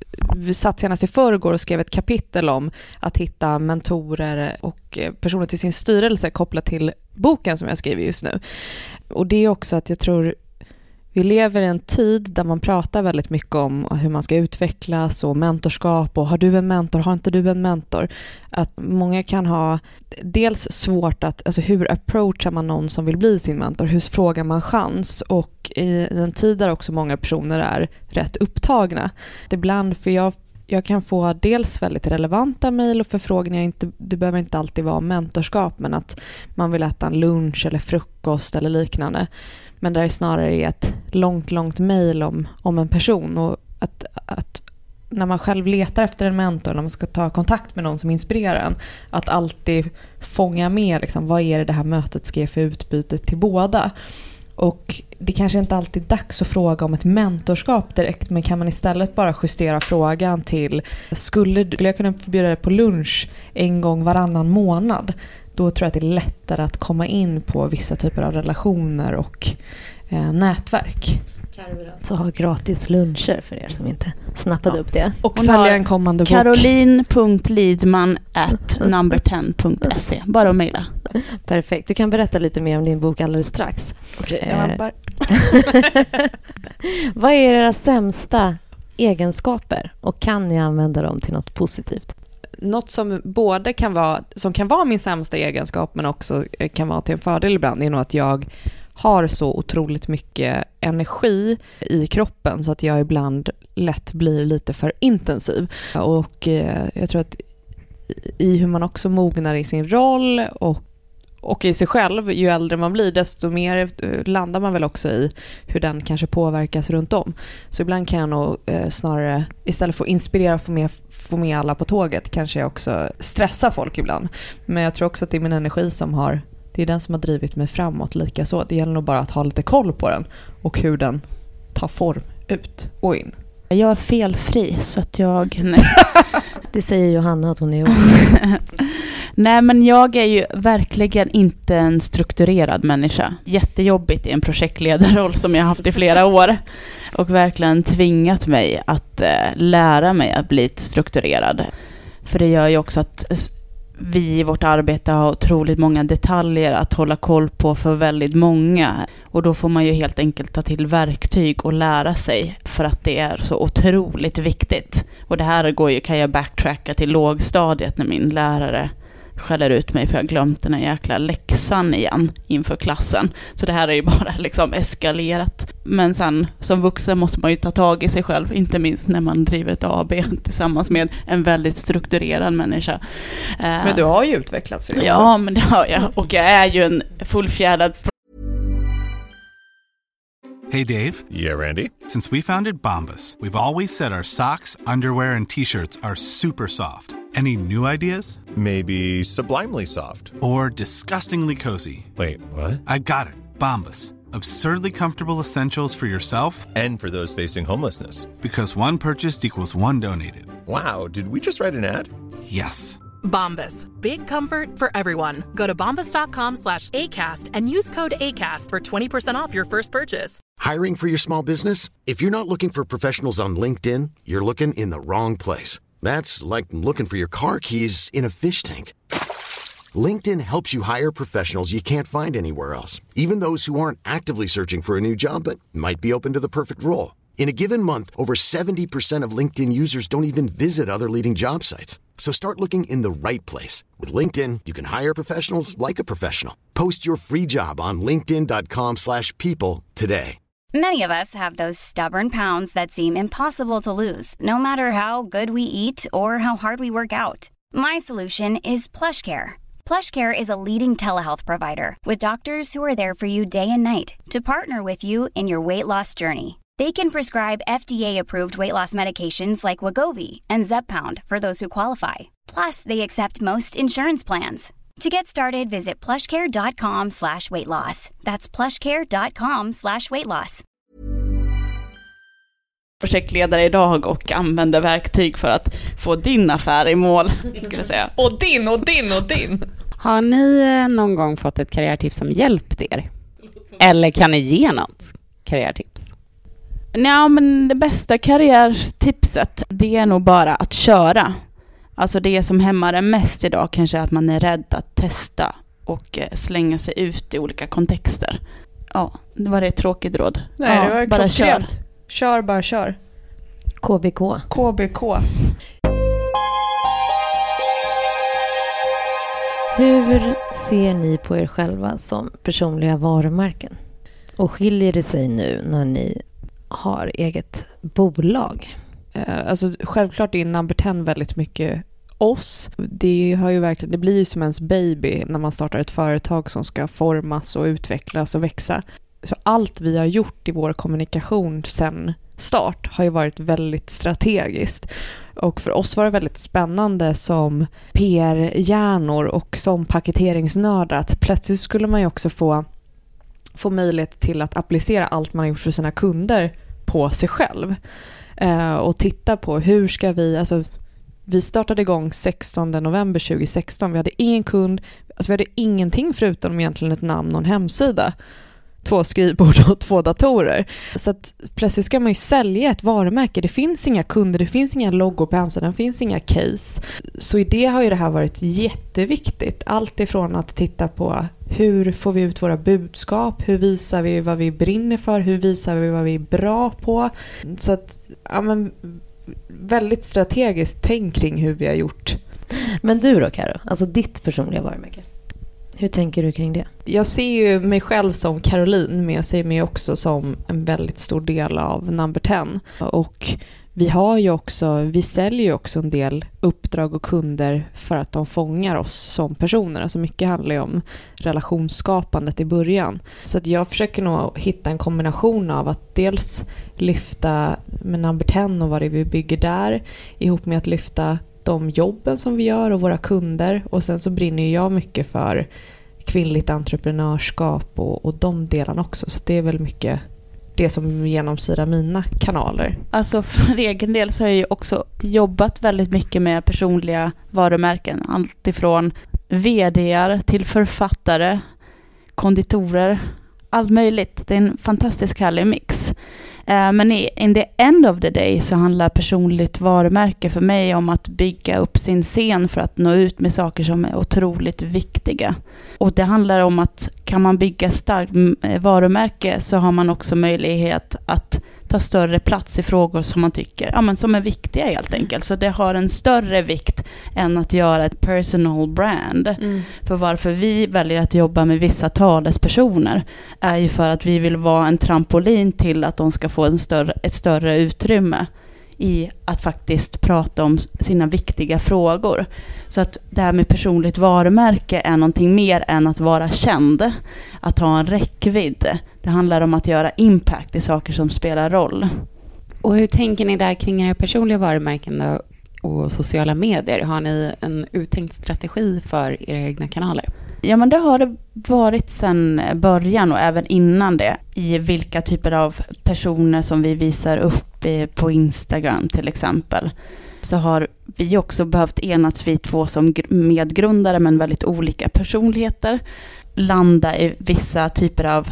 vi satt senast i förrgår och skrev ett kapitel om att hitta mentorer och personer till sin styrelse kopplat till boken som jag skriver just nu. Och det är också att jag tror vi lever i en tid där man pratar väldigt mycket om hur man ska utvecklas och mentorskap och har du en mentor, har inte du en mentor? Att många kan ha dels svårt att, alltså hur approachar man någon som vill bli sin mentor? Hur frågar man chans? Och i en tid där också många personer är rätt upptagna. Ibland, för jag Jag kan få dels väldigt relevanta mejl och förfrågningar. Inte, det behöver inte alltid vara mentorskap, men att man vill äta en lunch eller frukost eller liknande. Men där är snarare ett långt, långt mejl om, om en person. Och att, att när man själv letar efter en mentor, när man ska ta kontakt med någon som inspirerar en, att alltid fånga med liksom, vad är det det här mötet ska ge för utbyte till båda. Och det kanske inte alltid är dags att fråga om ett mentorskap direkt, men kan man istället bara justera frågan till skulle, skulle jag kunna förbjuda dig på lunch en gång varannan månad? Då tror jag att det är lättare att komma in på vissa typer av relationer och eh, nätverk. Så har gratis luncher för er som inte snappade Ja. upp det. Och Hon sälja har en kommande bok. Caroline punkt lidman at number ten punkt se. Bara att mejla. Perfekt. Du kan berätta lite mer om din bok alldeles strax. Okej, Eh. jag väntar. Vad är era sämsta egenskaper och kan ni använda dem till något positivt? Något som både kan vara, som kan vara min sämsta egenskap men också kan vara till en fördel ibland är nog att jag har så otroligt mycket energi i kroppen så att jag ibland lätt blir lite för intensiv. Och eh, jag tror att i hur man också mognar i sin roll och och i sig själv, ju äldre man blir desto mer landar man väl också i hur den kanske påverkas runt om. Så ibland kan jag nog eh, snarare, istället för att inspirera och få med, få med alla på tåget, kanske jag också stressar folk ibland. Men jag tror också att det är min energi som har, det är den som har drivit mig framåt lika så. Det gäller nog bara att ha lite koll på den och hur den tar form ut och in. Jag är felfri så att jag... Nej. Det säger Johanna att hon är. Nej, men jag är ju verkligen inte en strukturerad människa. Jättejobbigt i en projektledarroll som jag haft i flera år. Och verkligen tvingat mig att eh, lära mig att bli strukturerad. För det gör ju också att vi i vårt arbete har otroligt många detaljer att hålla koll på för väldigt många. Och då får man ju helt enkelt ta till verktyg och lära sig för att det är så otroligt viktigt. Och det här går ju, kan jag backtracka till lågstadiet när min lärare skäller ut mig för jag glömt den här jäkla läxan igen inför klassen. Så det här är ju bara liksom eskalerat. Men sen som vuxen måste man ju ta tag i sig själv, inte minst när man driver ett A B tillsammans med en väldigt strukturerad människa. Men du har ju utvecklats ju också. Ja, men det har jag. Och jag är ju en fullfjädrad. Hey, Dave. Yeah, Randy. Since we founded Bombas, we've always said our socks, underwear, and T-shirts are super soft. Any new ideas? Maybe sublimely soft. Or disgustingly cozy. Wait, what? I got it. Bombas. Absurdly comfortable essentials for yourself and for those facing homelessness. Because one purchased equals one donated. Wow, did we just write an ad? Yes. Bombas. Big comfort for everyone. Go to bombas.com slash ACAST and use code ACAST for twenty percent off your first purchase. Hiring for your small business? If you're not looking for professionals on LinkedIn, you're looking in the wrong place. That's like looking for your car keys in a fish tank. LinkedIn helps you hire professionals you can't find anywhere else, even those who aren't actively searching for a new job but might be open to the perfect role. In a given month, over seventy percent of LinkedIn users don't even visit other leading job sites. So start looking in the right place. With LinkedIn, you can hire professionals like a professional. Post your free job on linkedin.com slash people today. Many of us have those stubborn pounds that seem impossible to lose, no matter how good we eat or how hard we work out. My solution is PlushCare. PlushCare is a leading telehealth provider with doctors who are there for you day and night to partner with you in your weight loss journey. They can prescribe F D A-approved weight loss medications like Wegovy and Zepbound for those who qualify. Plus, they accept most insurance plans. To get started, visit plushcare.com slash weight loss. That's plushcare.com slash weight loss. Projektledare idag och använder verktyg för att få din affär i mål, skulle jag säga. Och din, och din, och din. Har ni någon gång fått ett karriärtips som hjälpt er? Eller kan ni ge något karriärtips? Ja, men det bästa karriärtipset, det är nog bara att köra. Alltså det som hämmar en mest idag kanske är att man är rädd att testa och slänga sig ut i olika kontexter. Ja, det var det ett tråkigt råd. Nej, ja, det var bara kör. Kör, bara kör. K B K. K B K. Hur ser ni på er själva som personliga varumärken? Och skiljer det sig nu när ni har eget bolag? Eh, alltså självklart är Number ten väldigt mycket oss. Det har ju verkligen, det blir ju som ens baby när man startar ett företag som ska formas och utvecklas och växa. Så allt vi har gjort i vår kommunikation sedan start har ju varit väldigt strategiskt. Och för oss var det väldigt spännande som P R-hjärnor och som paketeringsnördar att plötsligt skulle man ju också få, få möjlighet till att applicera allt man har gjort för sina kunder på sig själv. Eh, och titta på hur ska vi, alltså vi startade igång sextonde november tjugohundrasexton. Vi hade ingen kund, alltså vi hade ingenting förutom egentligen ett namn och en hemsida. Två skrivbord och två datorer. Så att plötsligt ska man ju sälja ett varumärke. Det finns inga kunder, det finns inga loggor på hemsidan, det finns inga case. Så i det har ju det här varit jätteviktigt. Allt ifrån att titta på hur får vi ut våra budskap, hur visar vi vad vi brinner för, hur visar vi vad vi är bra på. Så att, ja men, väldigt strategiskt tänk kring hur vi har gjort. Men du då, Karo? Alltså ditt personliga varumärke. Hur tänker du kring det? Jag ser ju mig själv som Caroline, men jag ser mig också som en väldigt stor del av Number ten. Och vi har ju också, vi säljer ju också en del uppdrag och kunder för att de fångar oss som personer. Alltså mycket handlar ju om relationsskapandet i början. Så att jag försöker nog hitta en kombination av att dels lyfta med Number ten och vad det är vi bygger där, ihop med att lyfta de jobben som vi gör och våra kunder. Och sen så brinner jag mycket för kvinnligt entreprenörskap och, och de delarna också. Så det är väl mycket det som genomsyrar mina kanaler. Alltså för egen del så har jag ju också jobbat väldigt mycket med personliga varumärken. Allt ifrån vd:ar till författare, konditorer, allt möjligt. Det är en fantastisk härlig mix. Men in the end of the day så handlar personligt varumärke för mig om att bygga upp sin scen för att nå ut med saker som är otroligt viktiga. Och det handlar om att kan man bygga starkt varumärke så har man också möjlighet att ta större plats i frågor som man tycker ja, men som är viktiga helt enkelt. Så det har en större vikt än att göra ett personal brand. Mm. För varför vi väljer att jobba med vissa talespersoner är ju för att vi vill vara en trampolin till att de ska få en större, ett större utrymme i att faktiskt prata om sina viktiga frågor. Så att det här med personligt varumärke är någonting mer än att vara känd, att ha en räckvidd. Det handlar om att göra impact i saker som spelar roll. Och hur tänker ni där kring era personliga varumärken då, och sociala medier? Har ni en uttänkt strategi för era egna kanaler? Ja, men det har det varit sedan början och även innan det, i vilka typer av personer som vi visar upp på Instagram till exempel. Så har vi också behövt enas, vi två som medgrundare men väldigt olika personligheter, landa i vissa typer av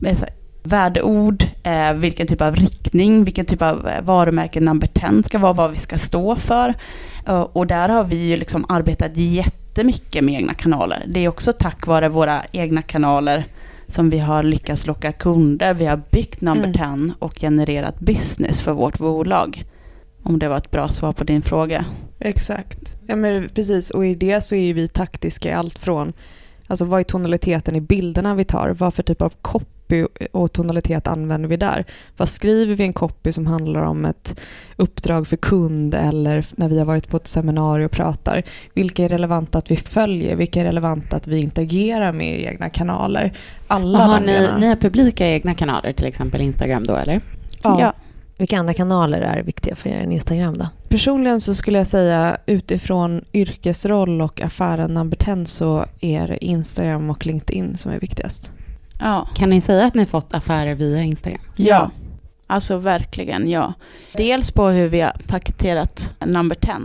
värdeord, eh, vilken typ av riktning, vilken typ av varumärke number tio ska vara, vad vi ska stå för. Uh, och där har vi ju liksom arbetat jättemycket med egna kanaler. Det är också tack vare våra egna kanaler som vi har lyckats locka kunder. Vi har byggt number mm. tio och genererat business för vårt bolag. Om det var ett bra svar på din fråga. Exakt. Ja, men precis. Och i det så är vi taktiska i allt från, alltså vad är tonaliteten i bilderna vi tar? Vad för typ av copy och tonalitet använder vi där? Vad skriver vi en copy som handlar om ett uppdrag för kund eller när vi har varit på ett seminarium och pratar? Vilka är relevanta att vi följer? Vilka är relevanta att vi interagerar med i egna kanaler? Alla har ni, ni har publika egna kanaler, till exempel Instagram då, eller? Ja. ja. Vilka andra kanaler är viktiga för er än Instagram då? Personligen så skulle jag säga utifrån yrkesroll och affären number tio så är det Instagram och LinkedIn som är viktigast. Ja. Kan ni säga att ni fått affärer via Instagram? Ja, alltså verkligen ja. Dels på hur vi har paketerat number tio.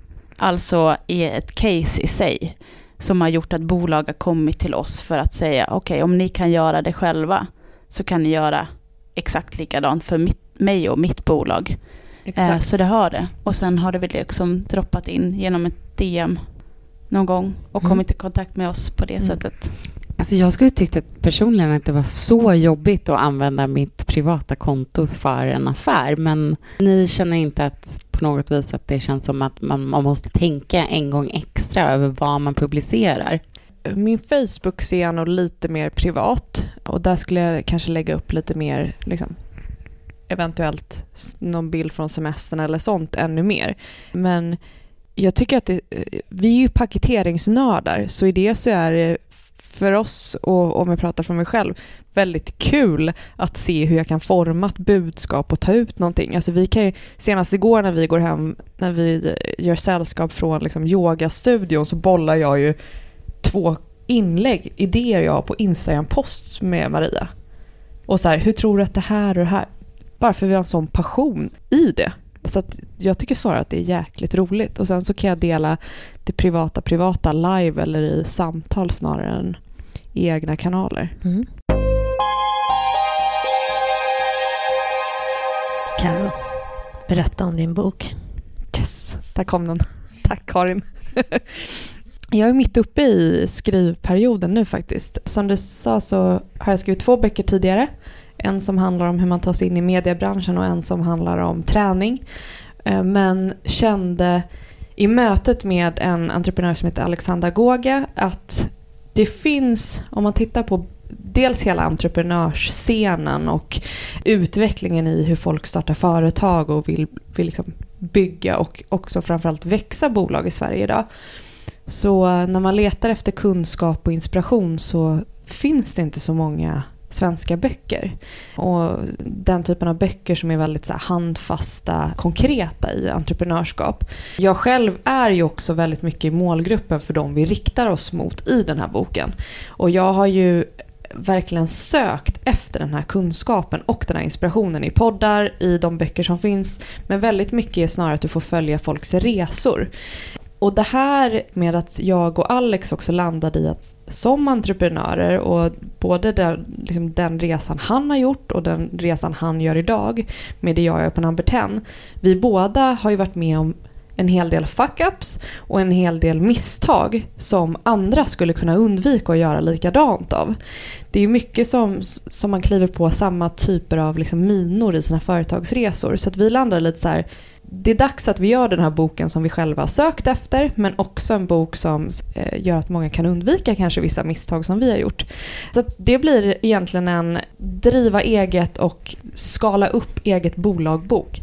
Alltså i ett case i sig som har gjort att bolag har kommit till oss för att säga okej, okay, om ni kan göra det själva så kan ni göra exakt likadant för mitt, mig och mitt bolag. Exakt. Eh, så det har det. Och sen har det väl liksom droppat in genom ett D M någon gång och mm. kommit i kontakt med oss på det mm. sättet. Alltså jag skulle tycka att personligen att det var så jobbigt att använda mitt privata konto för en affär. Men ni känner inte att på något vis att det känns som att man, man måste tänka en gång extra över vad man publicerar? Min Facebook ser jag nog lite mer privat. Och där skulle jag kanske lägga upp lite mer, liksom, eventuellt någon bild från semestern eller sånt ännu mer. Men jag tycker att det, vi är ju paketeringsnördar. Så i det så är det för oss, och om jag pratar för mig själv, väldigt kul att se hur jag kan forma ett budskap och ta ut någonting. Alltså vi kan ju, senast igår när vi går hem, när vi gör sällskap från liksom yogastudion, så bollar jag ju två inlägg, idéer jag har på Instagram-post med Maria. Och så här, hur tror du att det här och det här? Bara för vi har en sån passion i det. Så att jag tycker snarare att det är jäkligt roligt. Och sen så kan jag dela det privata privata live eller i samtal snarare än i egna kanaler. Mm. Karo, berätta om din bok. Yes, där kom den. Tack Karin. Jag är mitt uppe i skrivperioden nu faktiskt. Som du sa så har jag skrivit två böcker tidigare. En som handlar om hur man tar sig in i mediebranschen och en som handlar om träning. Men kände i mötet med en entreprenör som heter Alexandra Goga att det finns, om man tittar på dels hela entreprenörsscenen och utvecklingen i hur folk startar företag och vill, vill liksom bygga och också framförallt växa bolag i Sverige idag. Så när man letar efter kunskap och inspiration så finns det inte så många svenska böcker. Och den typen av böcker som är väldigt så här, handfasta, konkreta i entreprenörskap. Jag själv är ju också väldigt mycket i målgruppen för dem vi riktar oss mot i den här boken. Och jag har ju verkligen sökt efter den här kunskapen och den här inspirationen i poddar, i de böcker som finns. Men väldigt mycket är snarare att du får följa folks resor. Och det här med att jag och Alex också landade i att som entreprenörer och både där, liksom den resan han har gjort och den resan han gör idag med det jag gör på number tio. Vi båda har ju varit med om en hel del fuck-ups och en hel del misstag som andra skulle kunna undvika att göra likadant av. Det är mycket som, som man kliver på samma typer av liksom minor i sina företagsresor. Så att vi landar lite så här, det är dags att vi gör den här boken som vi själva har sökt efter, men också en bok som eh, gör att många kan undvika kanske vissa misstag som vi har gjort. Så att det blir egentligen en driva eget och skala upp eget bolagbok.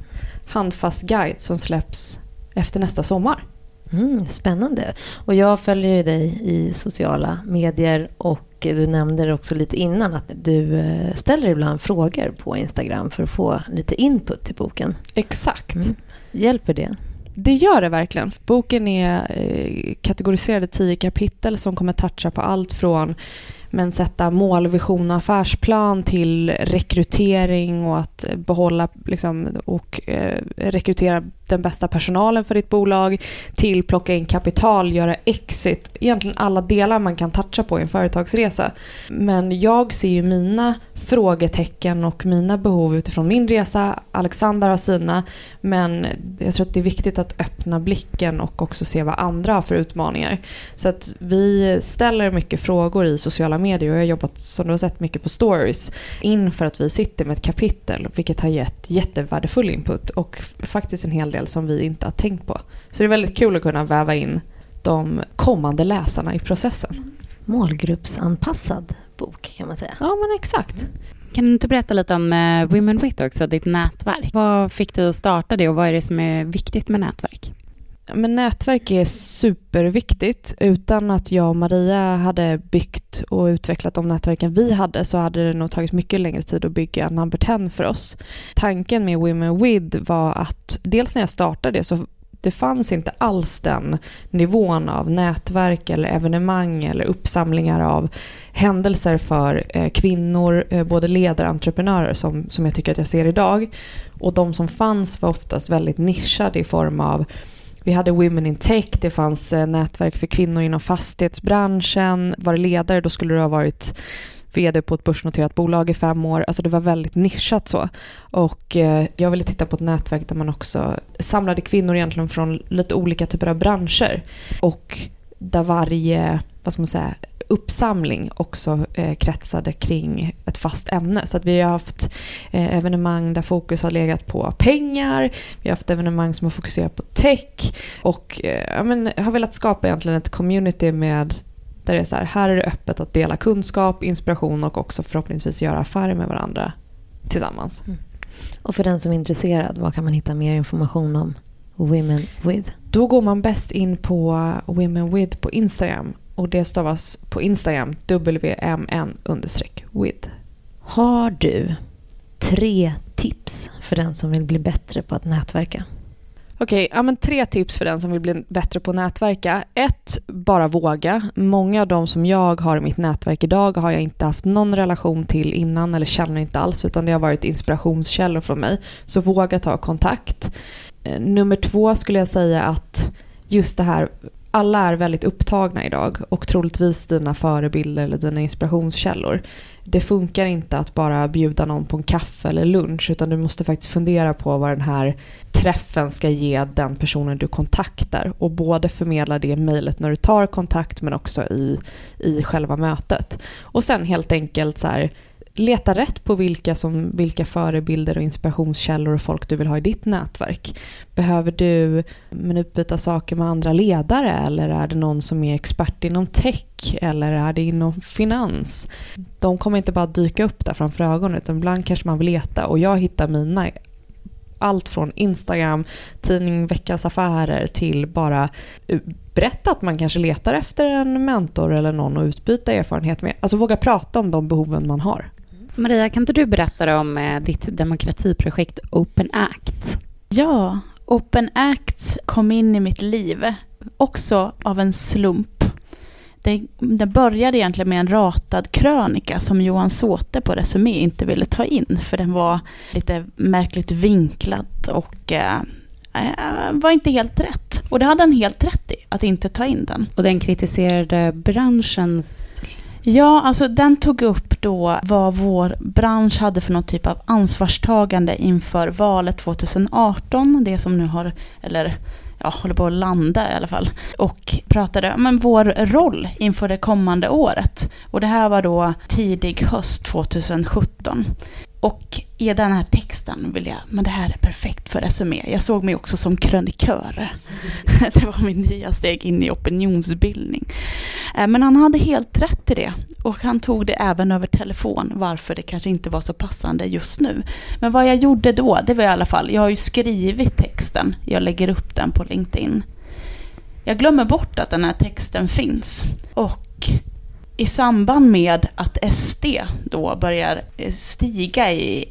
handfast guide som släpps efter nästa sommar. Mm, spännande. Och jag följer ju dig i sociala medier och du nämnde det också lite innan att du ställer ibland frågor på Instagram för att få lite input till boken. Exakt. Mm. Hjälper det? Det gör det verkligen. Boken är eh, kategoriserad i tio kapitel som kommer toucha på allt från men sätta mål, vision och affärsplan till rekrytering och att behålla liksom, och eh, rekrytera den bästa personalen för ditt bolag till plocka in kapital, göra exit. Egentligen alla delar man kan toucha på i en företagsresa. Men jag ser ju mina frågetecken och mina behov utifrån min resa. Alexander har sina. Men jag tror att det är viktigt att öppna blicken och också se vad andra har för utmaningar. Så att vi ställer mycket frågor i sociala medier och jag har jobbat, som du har sett, mycket på stories inför att vi sitter med ett kapitel, vilket har gett jättevärdefull input och faktiskt en hel del som vi inte har tänkt på. Så det är väldigt kul att kunna väva in de kommande läsarna i processen. Målgruppsanpassad bok kan man säga. Ja, men exakt. Kan du inte berätta lite om uh, Women With också, ditt nätverk? Vad fick du att starta det och vad är det som är viktigt med nätverk? Men nätverk är superviktigt. Utan att jag och Maria hade byggt och utvecklat de nätverken vi hade så hade det nog tagit mycket längre tid att bygga number tio för oss. Tanken med Women With var att dels när jag startade det så det fanns inte alls den nivån av nätverk eller evenemang eller uppsamlingar av händelser för eh, kvinnor, eh, både ledare och entreprenörer som, som jag tycker att jag ser idag. Och de som fanns var oftast väldigt nischade i form av vi hade Women in Tech, det fanns eh, nätverk för kvinnor inom fastighetsbranschen. Var ledare, då skulle du ha varit vd på ett börsnoterat bolag i fem år. Alltså det var väldigt nischat så. Och eh, jag ville titta på ett nätverk där man också samlade kvinnor egentligen från lite olika typer av branscher. Och där varje, vad ska man säga, uppsamling också eh, kretsade kring ett fast ämne. Så att vi har haft eh, evenemang där fokus har legat på pengar. Vi har haft evenemang som har fokuserat på tech. Och eh, ja, men, har velat skapa egentligen ett community med där det är så här, här är det öppet att dela kunskap, inspiration och också förhoppningsvis göra affärer med varandra tillsammans. Mm. Och för den som är intresserad, vad kan man hitta mer information om Women With? Då går man bäst in på Women With på Instagram. Och det stavas på Instagram W M N understreck with. Har du tre tips för den som vill bli bättre på att nätverka? Okej, okay, ja, men tre tips för den som vill bli bättre på att nätverka. Ett, bara våga. Många av de som jag har i mitt nätverk idag har jag inte haft någon relation till innan eller känner inte alls, utan det har varit inspirationskällor från mig. Så våga ta kontakt. Nummer två skulle jag säga att just det här, alla är väldigt upptagna idag och troligtvis dina förebilder eller dina inspirationskällor. Det funkar inte att bara bjuda någon på en kaffe eller lunch, utan du måste faktiskt fundera på vad den här träffen ska ge den personen du kontaktar och både förmedla det i mejlet när du tar kontakt men också i, i själva mötet. Och sen helt enkelt så här, leta rätt på vilka, som, vilka förebilder och inspirationskällor och folk du vill ha i ditt nätverk. Behöver du men utbyta saker med andra ledare eller är det någon som är expert inom tech eller är det inom finans? De kommer inte bara dyka upp där framför ögonen utan ibland kanske man vill leta och jag hittar mina allt från Instagram, tidning Veckans Affärer till bara berätta att man kanske letar efter en mentor eller någon att utbyta erfarenhet med. Alltså våga prata om de behoven man har. Maria, kan inte du berätta om eh, ditt demokratiprojekt Open Act? Ja, Open Act kom in i mitt liv också av en slump. Det, det började egentligen med en ratad krönika som Johan Såte på Resumé inte ville ta in för den var lite märkligt vinklad och eh, var inte helt rätt. Och det hade han helt rätt i, att inte ta in den. Och den kritiserade branschens... Ja, alltså den tog upp då vad vår bransch hade för någon typ av ansvarstagande inför valet tjugoarton, det som nu har, eller ja, håller på att landa i alla fall. Och pratade om vår roll inför det kommande året. Och det här var då tidig höst tjugosjutton. Och i den här texten vill jag, men det här är perfekt för Resumé. Jag såg mig också som krönikör. Det var min nya steg in i opinionsbildning. Men han hade helt rätt i det. Och han tog det även över telefon, varför det kanske inte var så passande just nu. Men vad jag gjorde då, det var i alla fall, jag har ju skrivit texten. Jag lägger upp den på LinkedIn. Jag glömmer bort att den här texten finns. Och i samband med att S D då börjar stiga i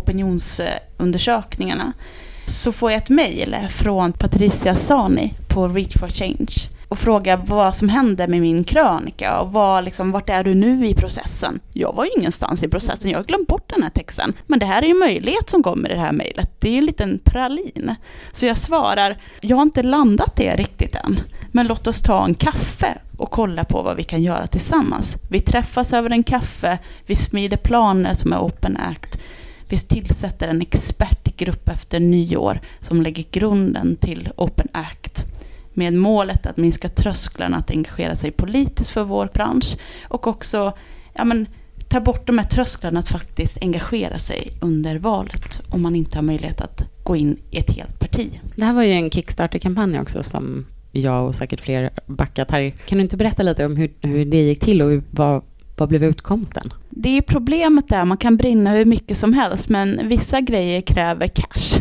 opinionsundersökningarna så får jag ett mejl från Patricia Sani på Reach for Change och frågar vad som händer med min krönika och vad, liksom, vart är du nu i processen? Jag var ju ingenstans i processen, jag har glömt bort den här texten. Men det här är ju möjlighet som kommer i det här mejlet. Det är ju en liten pralin. Så jag svarar, jag har inte landat det riktigt än. Men låt oss ta en kaffe och kolla på vad vi kan göra tillsammans. Vi träffas över en kaffe, vi smider planer som är Open Act. Vi tillsätter en expertgrupp efter nyår som lägger grunden till Open Act. Med målet att minska trösklarna att engagera sig politiskt för vår bransch. Och också ja, men, ta bort de här trösklarna att faktiskt engagera sig under valet. Om man inte har möjlighet att gå in i ett helt parti. Det här var ju en Kickstarter-kampanj också som jag och säkert fler backat här. Kan du inte berätta lite om hur, hur det gick till och vad, vad blev utkomsten? Det är problemet där, man kan brinna hur mycket som helst men vissa grejer kräver cash.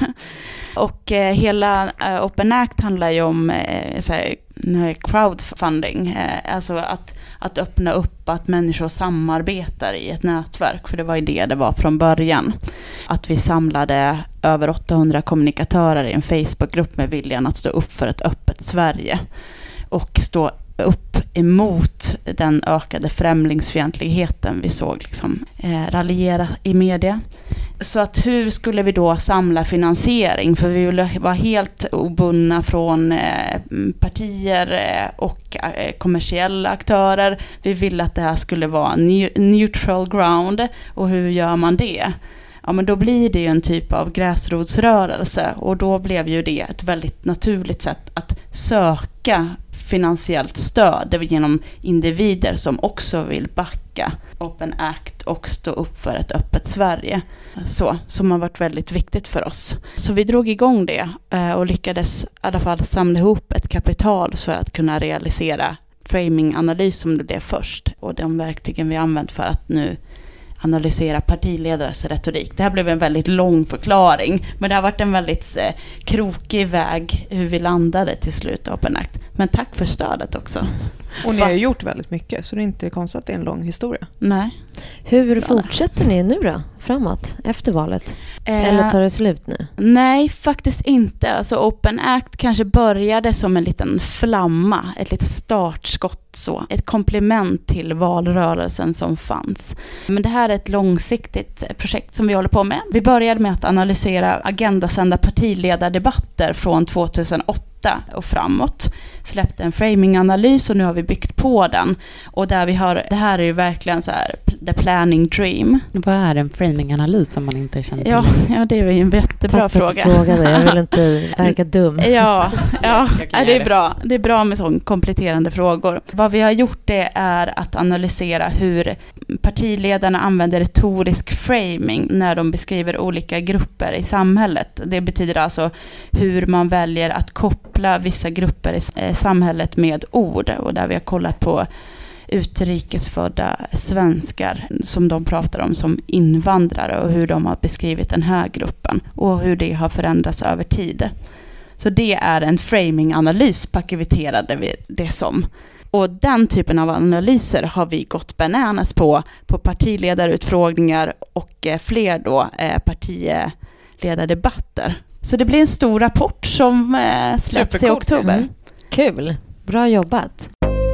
Och eh, hela eh, Open Act handlar ju om eh, så här, crowdfunding, eh, alltså att, att öppna upp att människor samarbetar i ett nätverk, för det var ju det det var från början. Att vi samlade över åttahundra kommunikatörer i en Facebookgrupp med viljan att stå upp för ett öppet Sverige och stå upp emot den ökade främlingsfientligheten vi såg liksom, eh, raljera i media. Så att hur skulle vi då samla finansiering? För vi ville vara helt obundna från eh, partier eh, och eh, kommersiella aktörer. Vi ville att det här skulle vara en neutral ground. Och hur gör man det? Ja, men då blir det ju en typ av gräsrotsrörelse. Och då blev ju det ett väldigt naturligt sätt att söka finansiellt stöd genom individer som också vill backa Open Act och stå upp för ett öppet Sverige. Så, som har varit väldigt viktigt för oss. Så vi drog igång det och lyckades i alla fall samla ihop ett kapital för att kunna realisera framing-analys som det blev först. Och de verktygen vi använt för att nu analysera partiledares retorik. Det här blev en väldigt lång förklaring, men det har varit en väldigt eh, krokig väg hur vi landade till slut Open Act. Men tack för stödet också. Och ni har ju gjort väldigt mycket, så det är inte konstigt att det är en lång historia. Nej. Hur fortsätter ni nu då? Framåt, efter valet? Eh, Eller tar det slut nu? Nej, faktiskt inte. Alltså Open Act kanske började som en liten flamma, ett litet startskott så. Ett komplement till valrörelsen som fanns. Men det här är ett långsiktigt projekt som vi håller på med. Vi började med att analysera agendasända partiledardebatter från tjugohundraåtta och framåt. Släppte en framing-analys och nu har vi byggt på den. Och där vi har, det här är ju verkligen så här, the planning dream. Vad är en framing-analys som man inte känner till? Ja, ja det är ju en jättebra Tack för fråga. Tack för att du frågade, jag vill inte verka dum. Ja, ja det är bra. Det är bra med sån kompletterande frågor. Vad vi har gjort det är att analysera hur partiledarna använder retorisk framing när de beskriver olika grupper i samhället. Det betyder alltså hur man väljer att koppla vissa grupper i samhället med ord, och där vi har kollat på utrikesfödda svenskar som de pratar om som invandrare och hur de har beskrivit den här gruppen och hur det har förändrats över tid. Så det är en framing-analys, paketerade vi det som. Och den typen av analyser har vi gått bananas på på partiledarutfrågningar och eh, fler då eh, partiledardebatter. Så det blir en stor rapport som eh, släpps i oktober. Mm. Kul, bra jobbat.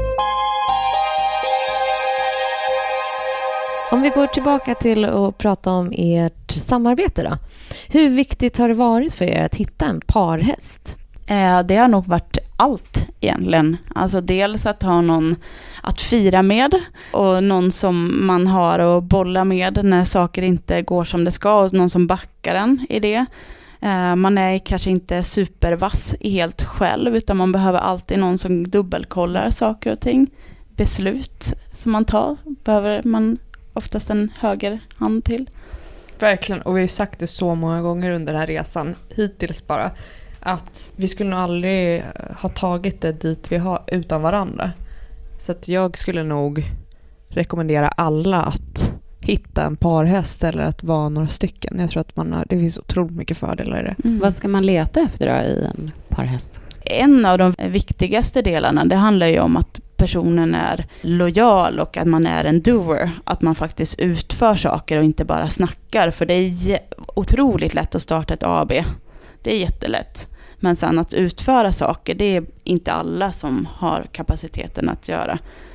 Om vi går tillbaka till att prata om ert samarbete då. Hur viktigt har det varit för er att hitta en parhäst? Eh, det har nog varit allt egentligen. Alltså dels att ha någon att fira med och någon som man har att bolla med när saker inte går som det ska och någon som backar en i det. Eh, man är kanske inte supervass helt själv utan man behöver alltid någon som dubbelkollar saker och ting. Beslut som man tar behöver man oftast en höger hand till. Verkligen, och vi har ju sagt det så många gånger under den här resan hittills bara, att vi skulle nog aldrig ha tagit det dit vi har utan varandra. Så att jag skulle nog rekommendera alla att hitta en parhäst eller att vara några stycken. Jag tror att man har, det finns otroligt mycket fördelar i det. Mm. Vad ska man leta efter då i en parhäst? En av de viktigaste delarna, det handlar ju om att personen är lojal och att man är en doer. Att man faktiskt utför saker och inte bara snackar. För det är otroligt lätt att starta ett A B. Det är jättelätt. Men sen att utföra saker, det är inte alla som har kapaciteten att göra.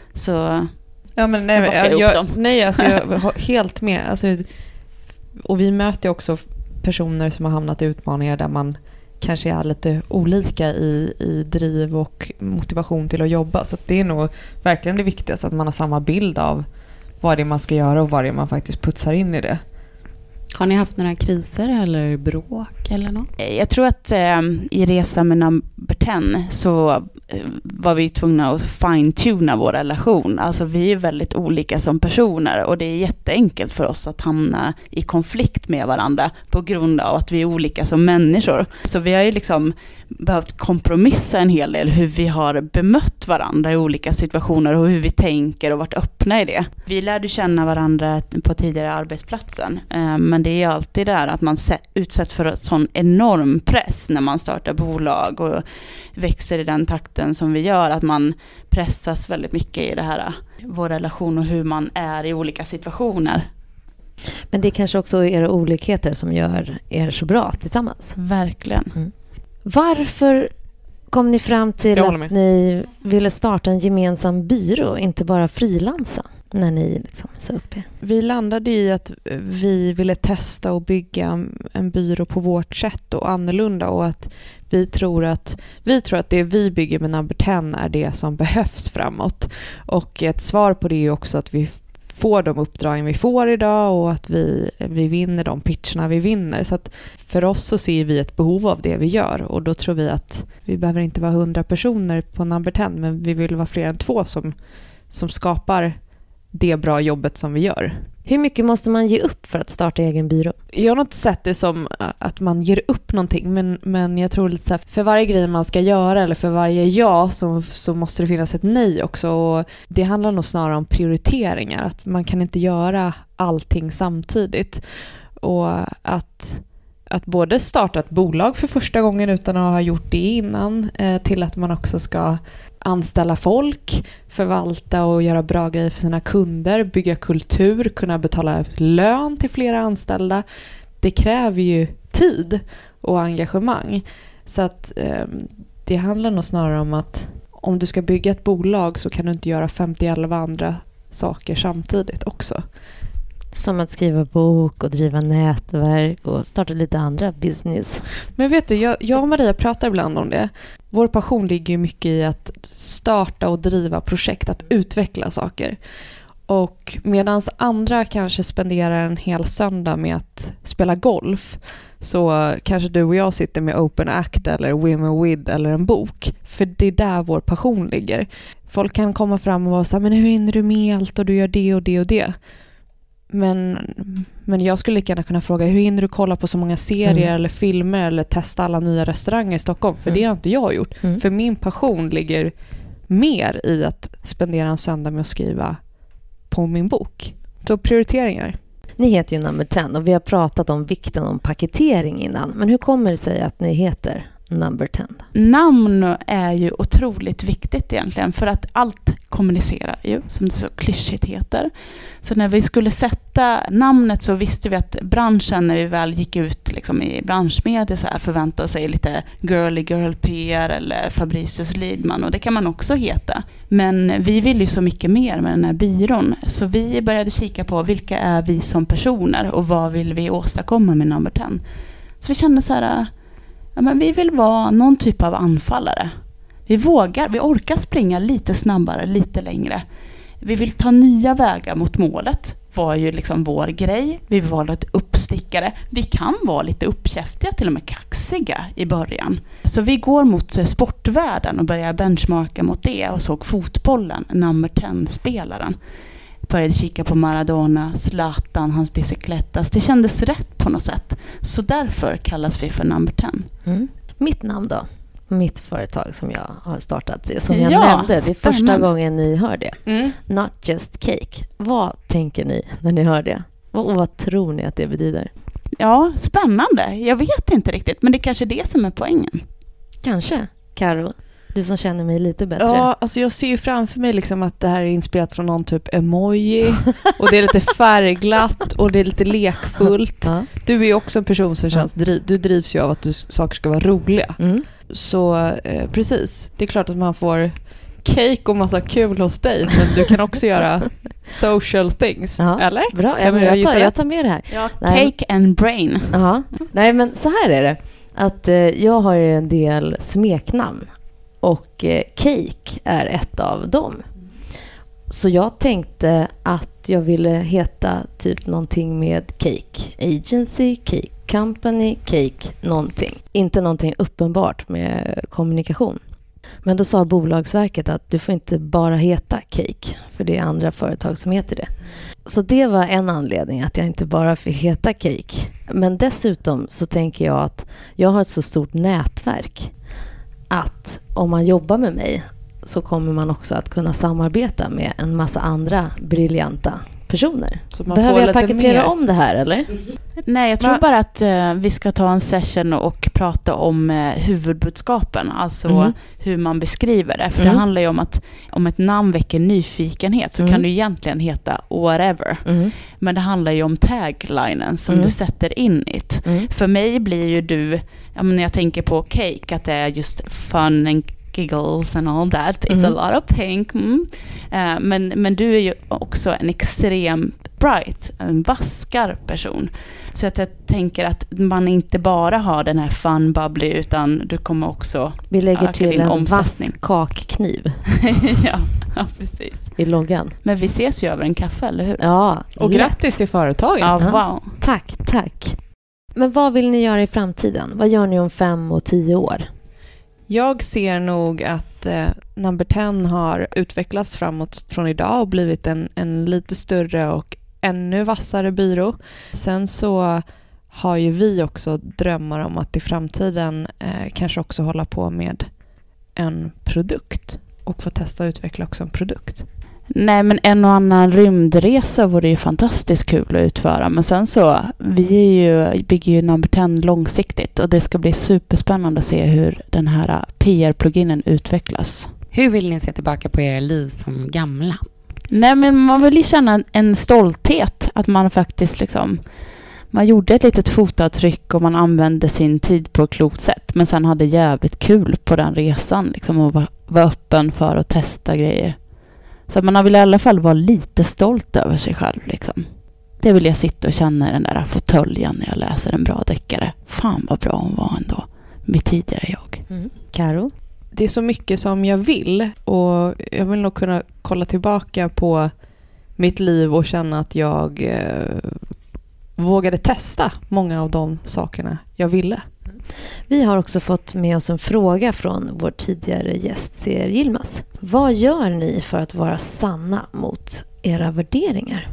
Så ja, men nej, jag, jag, jag, nej alltså jag är helt med. Alltså, och vi möter också personer som har hamnat i utmaningar där man kanske är lite olika i, i driv och motivation till att jobba. Så att det är nog verkligen det viktigaste, att man har samma bild av vad det är man ska göra och vad det är man faktiskt putsar in i det. Har ni haft några kriser eller bråk eller något? Jag tror att eh, i resan med number ten så eh, var vi tvungna att fine-tuna vår relation. Alltså vi är väldigt olika som personer och det är jätteenkelt för oss att hamna i konflikt med varandra på grund av att vi är olika som människor. Så vi har ju liksom behövt kompromissa en hel del hur vi har bemött varandra i olika situationer och hur vi tänker och varit öppna i det. Vi lärde känna varandra på tidigare arbetsplatsen, eh, men det är alltid där att man utsätts för en sån enorm press när man startar bolag och växer i den takten som vi gör, att man pressas väldigt mycket i det här, vår relation och hur man är i olika situationer. Men det är kanske också era olikheter som gör er så bra tillsammans. Verkligen. Mm. Varför kom ni fram till att ni ville starta en gemensam byrå, inte bara frilansa, när ni liksom sa upp er? Vi landade i att vi ville testa och bygga en byrå på vårt sätt och annorlunda, och att vi tror att vi tror att det vi bygger med number ten är det som behövs framåt. Och ett svar på det är också att vi får de uppdragen vi får idag och att vi, vi vinner de pitcherna vi vinner. Så att för oss så ser vi ett behov av det vi gör, och då tror vi att vi behöver inte vara hundra personer på number ten, men vi vill vara fler än två som, som skapar det bra jobbet som vi gör. Hur mycket måste man ge upp för att starta egen byrå? Jag har inte sett det som att man ger upp någonting, men, men jag tror lite så här, för varje grej man ska göra eller för varje ja så, så måste det finnas ett nej också. Och det handlar nog snarare om prioriteringar, att man kan inte göra allting samtidigt. Och att, att både starta ett bolag för första gången utan att ha gjort det innan, eh, till att man också ska anställa folk, förvalta och göra bra grejer för sina kunder, bygga kultur, kunna betala lön till flera anställda. Det kräver ju tid och engagemang. Så att eh, det handlar nog snarare om att om du ska bygga ett bolag så kan du inte göra femtioelva andra saker samtidigt också. Som att skriva bok och driva nätverk och starta lite andra business. Men vet du, jag, jag och Maria pratar ibland om det. Vår passion ligger ju mycket i att starta och driva projekt, att utveckla saker. Och medan andra kanske spenderar en hel söndag med att spela golf, så kanske du och jag sitter med Open Act eller Women With eller en bok. För det är där vår passion ligger. Folk kan komma fram och vara så här, men hur hinner du med allt och du gör det och det och det? Men, men jag skulle lika gärna kunna fråga, hur hinner du kolla på så många serier mm. eller filmer eller testa alla nya restauranger i Stockholm? För mm. det har inte jag gjort. Mm. För min passion ligger mer i att spendera en söndag med att skriva på min bok. Så prioriteringar. Ni heter ju number ten och vi har pratat om vikten om paketering innan. Men hur kommer det sig att ni heter number ten? Namn är ju otroligt viktigt egentligen, för att allt kommunicerar ju, som det så klyschigt heter. Så när vi skulle sätta namnet så visste vi att branschen, när vi väl gick ut liksom i branschmedia så här, förväntade sig lite girly girl P R eller Fabricius Lidman, och det kan man också heta. Men vi vill ju så mycket mer med den här byrån, så vi började kika på vilka är vi som personer och vad vill vi åstadkomma med number ten. Så vi kände så här, ja, men vi vill vara någon typ av anfallare. Vi vågar, vi orkar springa lite snabbare, lite längre. Vi vill ta nya vägar mot målet. Var ju liksom vår grej. Vi vill vara lite uppstickare. Vi kan vara lite uppkäftiga, till och med kaxiga i början. Så vi går mot sportvärlden och börjar benchmarka mot det, och såg fotbollen, number ten-spelaren. Började kika på Maradona, Zlatan, hans bicicletas. Det kändes rätt på något sätt. Så därför kallas vi för number ten. Mm. Mitt namn då? mitt företag som jag har startat, som jag Ja, nämnde. Det är första spännande. gången ni hör det. Mm. Not just cake. Vad tänker ni när ni hör det? Och vad tror ni att det betyder? Ja, spännande. Jag vet inte riktigt, men det är kanske det som är poängen. Kanske. Karo, du som känner mig lite bättre. Ja, alltså jag ser ju framför mig liksom att det här är inspirerat från någon typ emoji och det är lite färgglatt och det är lite lekfullt. Ja. Du är ju också en person som känns, driv, du drivs ju av att du, saker ska vara roliga. Mm. Så eh, precis, det är klart att man får cake och massa kul hos dig, men du kan också göra social things, Ja. eller? Bra, Kan ja, vi men jag, gissa tar, det? jag tar med det här. Ja, Nej. cake and brain. Ja. Nej, men så här är det. Att eh, jag har ju en del smeknamn. Och eh, Cake är ett av dem. Så jag tänkte att jag ville heta typ någonting med Cake Agency, Cake Company, Cake någonting. Inte någonting uppenbart med kommunikation. Men då sa Bolagsverket att du får inte bara heta Cake, för det är andra företag som heter det. Så det var en anledning att jag inte bara fick heta Cake. Men dessutom så tänker jag att jag har ett så stort nätverk att om man jobbar med mig så kommer man också att kunna samarbeta med en massa andra briljanta personer. Så man Behöver får jag lite paketera mer. om det här, eller? Nej, jag tror Va? bara att eh, vi ska ta en session och prata om eh, huvudbudskapen, alltså Mm. hur man beskriver det. För Mm. det handlar ju om att om ett namn väcker nyfikenhet så Mm. kan du egentligen heta whatever. Mm. Men det handlar ju om taglinen som Mm. du sätter in i det. Mm. För mig blir ju du, ja, men när jag tänker på Cake, att det är just fun and giggles and all that. It's Mm. a lot of pink. Mm. Eh, men, men du är ju också en extrem bright, en vaskar person. Så att jag tänker att man inte bara har den här fun bubbly, utan du kommer också Vi lägger öka till din en omsättning. vass kakkniv ja, ja, precis. i loggan. Men vi ses ju över en kaffe, eller hur? Ja, Och lätt. grattis till företaget. Ja, Ja. wow. Tack, tack. Men vad vill ni göra i framtiden? Vad gör ni om fem och tio år? Jag ser nog att eh, Number ten har utvecklats framåt från idag och blivit en, en lite större och ännu vassare byrå. Sen så har ju vi också drömmar om att i framtiden eh, kanske också hålla på med en produkt och få testa och utveckla också en produkt. Nej, men en och annan rymdresa vore ju fantastiskt kul att utföra. Men sen så, vi är ju, bygger ju Number ten långsiktigt och det ska bli superspännande att se hur den här P R-pluginen utvecklas. Hur vill ni se tillbaka på era liv som gamla? Nej, men man vill ju känna en stolthet att man faktiskt liksom, man gjorde ett litet fotavtryck och man använde sin tid på ett klokt sätt. Men sen hade jävligt kul på den resan liksom, och var, var öppen för att testa grejer. Så man vill i alla fall vara lite stolt över sig själv. Liksom. Det vill jag sitta och känna i den där fåtöljen när jag läser en bra deckare. Fan vad bra hon var ändå. Mitt tidigare jag. Mm. Karo? Det är så mycket som jag vill och jag vill nog kunna kolla tillbaka på mitt liv och känna att jag eh, vågade testa många av de sakerna jag ville. Vi har också fått med oss en fråga från vår tidigare gäst C R Yilmaz. Vad gör ni för att vara sanna mot era värderingar?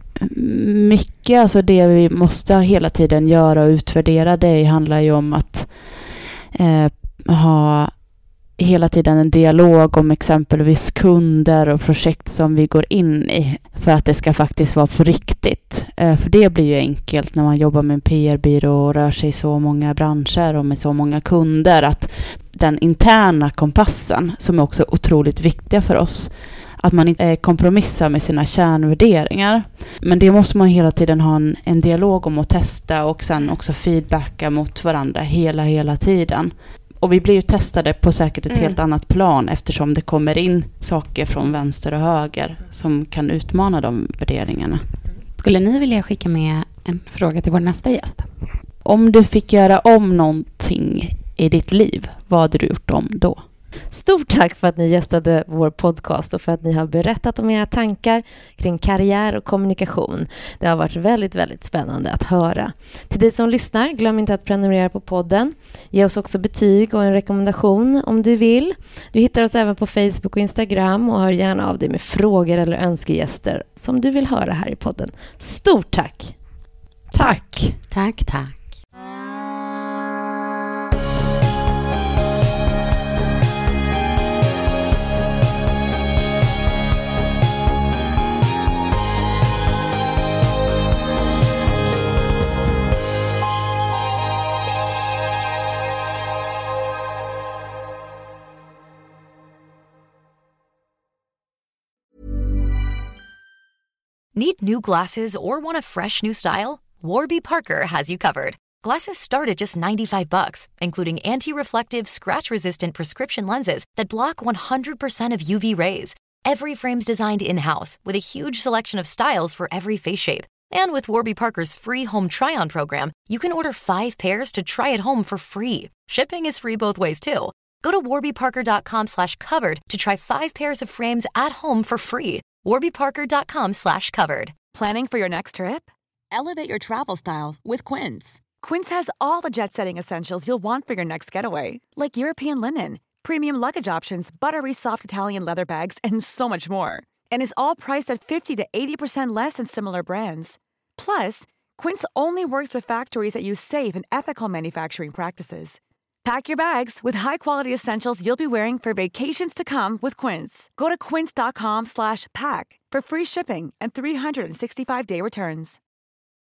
Mycket, alltså det vi måste hela tiden göra och utvärdera, det handlar ju om att eh, ha hela tiden en dialog om exempelvis kunder och projekt som vi går in i för att det ska faktiskt vara på riktigt. Eh, för det blir ju enkelt när man jobbar med en P R-byrå och rör sig i så många branscher och med så många kunder, att den interna kompassen som är också otroligt viktiga för oss, att man inte kompromissar med sina kärnvärderingar. Men det måste man hela tiden ha en, en dialog om och testa och sen också feedbacka mot varandra hela, hela tiden. Och vi blir ju testade på säkert ett mm. helt annat plan eftersom det kommer in saker från vänster och höger som kan utmana de värderingarna. Skulle ni vilja skicka med en fråga till vår nästa gäst? Om du fick göra om någonting i ditt liv, vad hade du gjort om då? Stort tack för att ni gästade vår podcast och för att ni har berättat om era tankar kring karriär och kommunikation. Det har varit väldigt, väldigt spännande att höra. Till dig som lyssnar, glöm inte att prenumerera på podden. Ge oss också betyg och en rekommendation om du vill. Du hittar oss även på Facebook och Instagram och hör gärna av dig med frågor eller önskegäster som du vill höra här i podden. Stort tack! Tack! Tack, tack. Need new glasses or want a fresh new style? Warby Parker has you covered. Glasses start at just ninety-five bucks, including anti-reflective, scratch-resistant prescription lenses that block one hundred percent of U V rays. Every frame's designed in-house with a huge selection of styles for every face shape. And with Warby Parker's free home try-on program, you can order five pairs to try at home for free. Shipping is free both ways, too. Go to warbyparker.com slash covered to try five pairs of frames at home for free. warbyparker.com slash covered. Planning for your next trip? Elevate your travel style with Quince. Quince has all the jet-setting essentials you'll want for your next getaway, like European linen, premium luggage options, buttery soft Italian leather bags, and so much more. And is all priced at fifty to eighty percent less than similar brands. Plus, Quince only works with factories that use safe and ethical manufacturing practices. Pack your bags with high-quality essentials you'll be wearing for vacations to come with Quince. Go to quince.com slash pack for free shipping and three sixty-five day returns.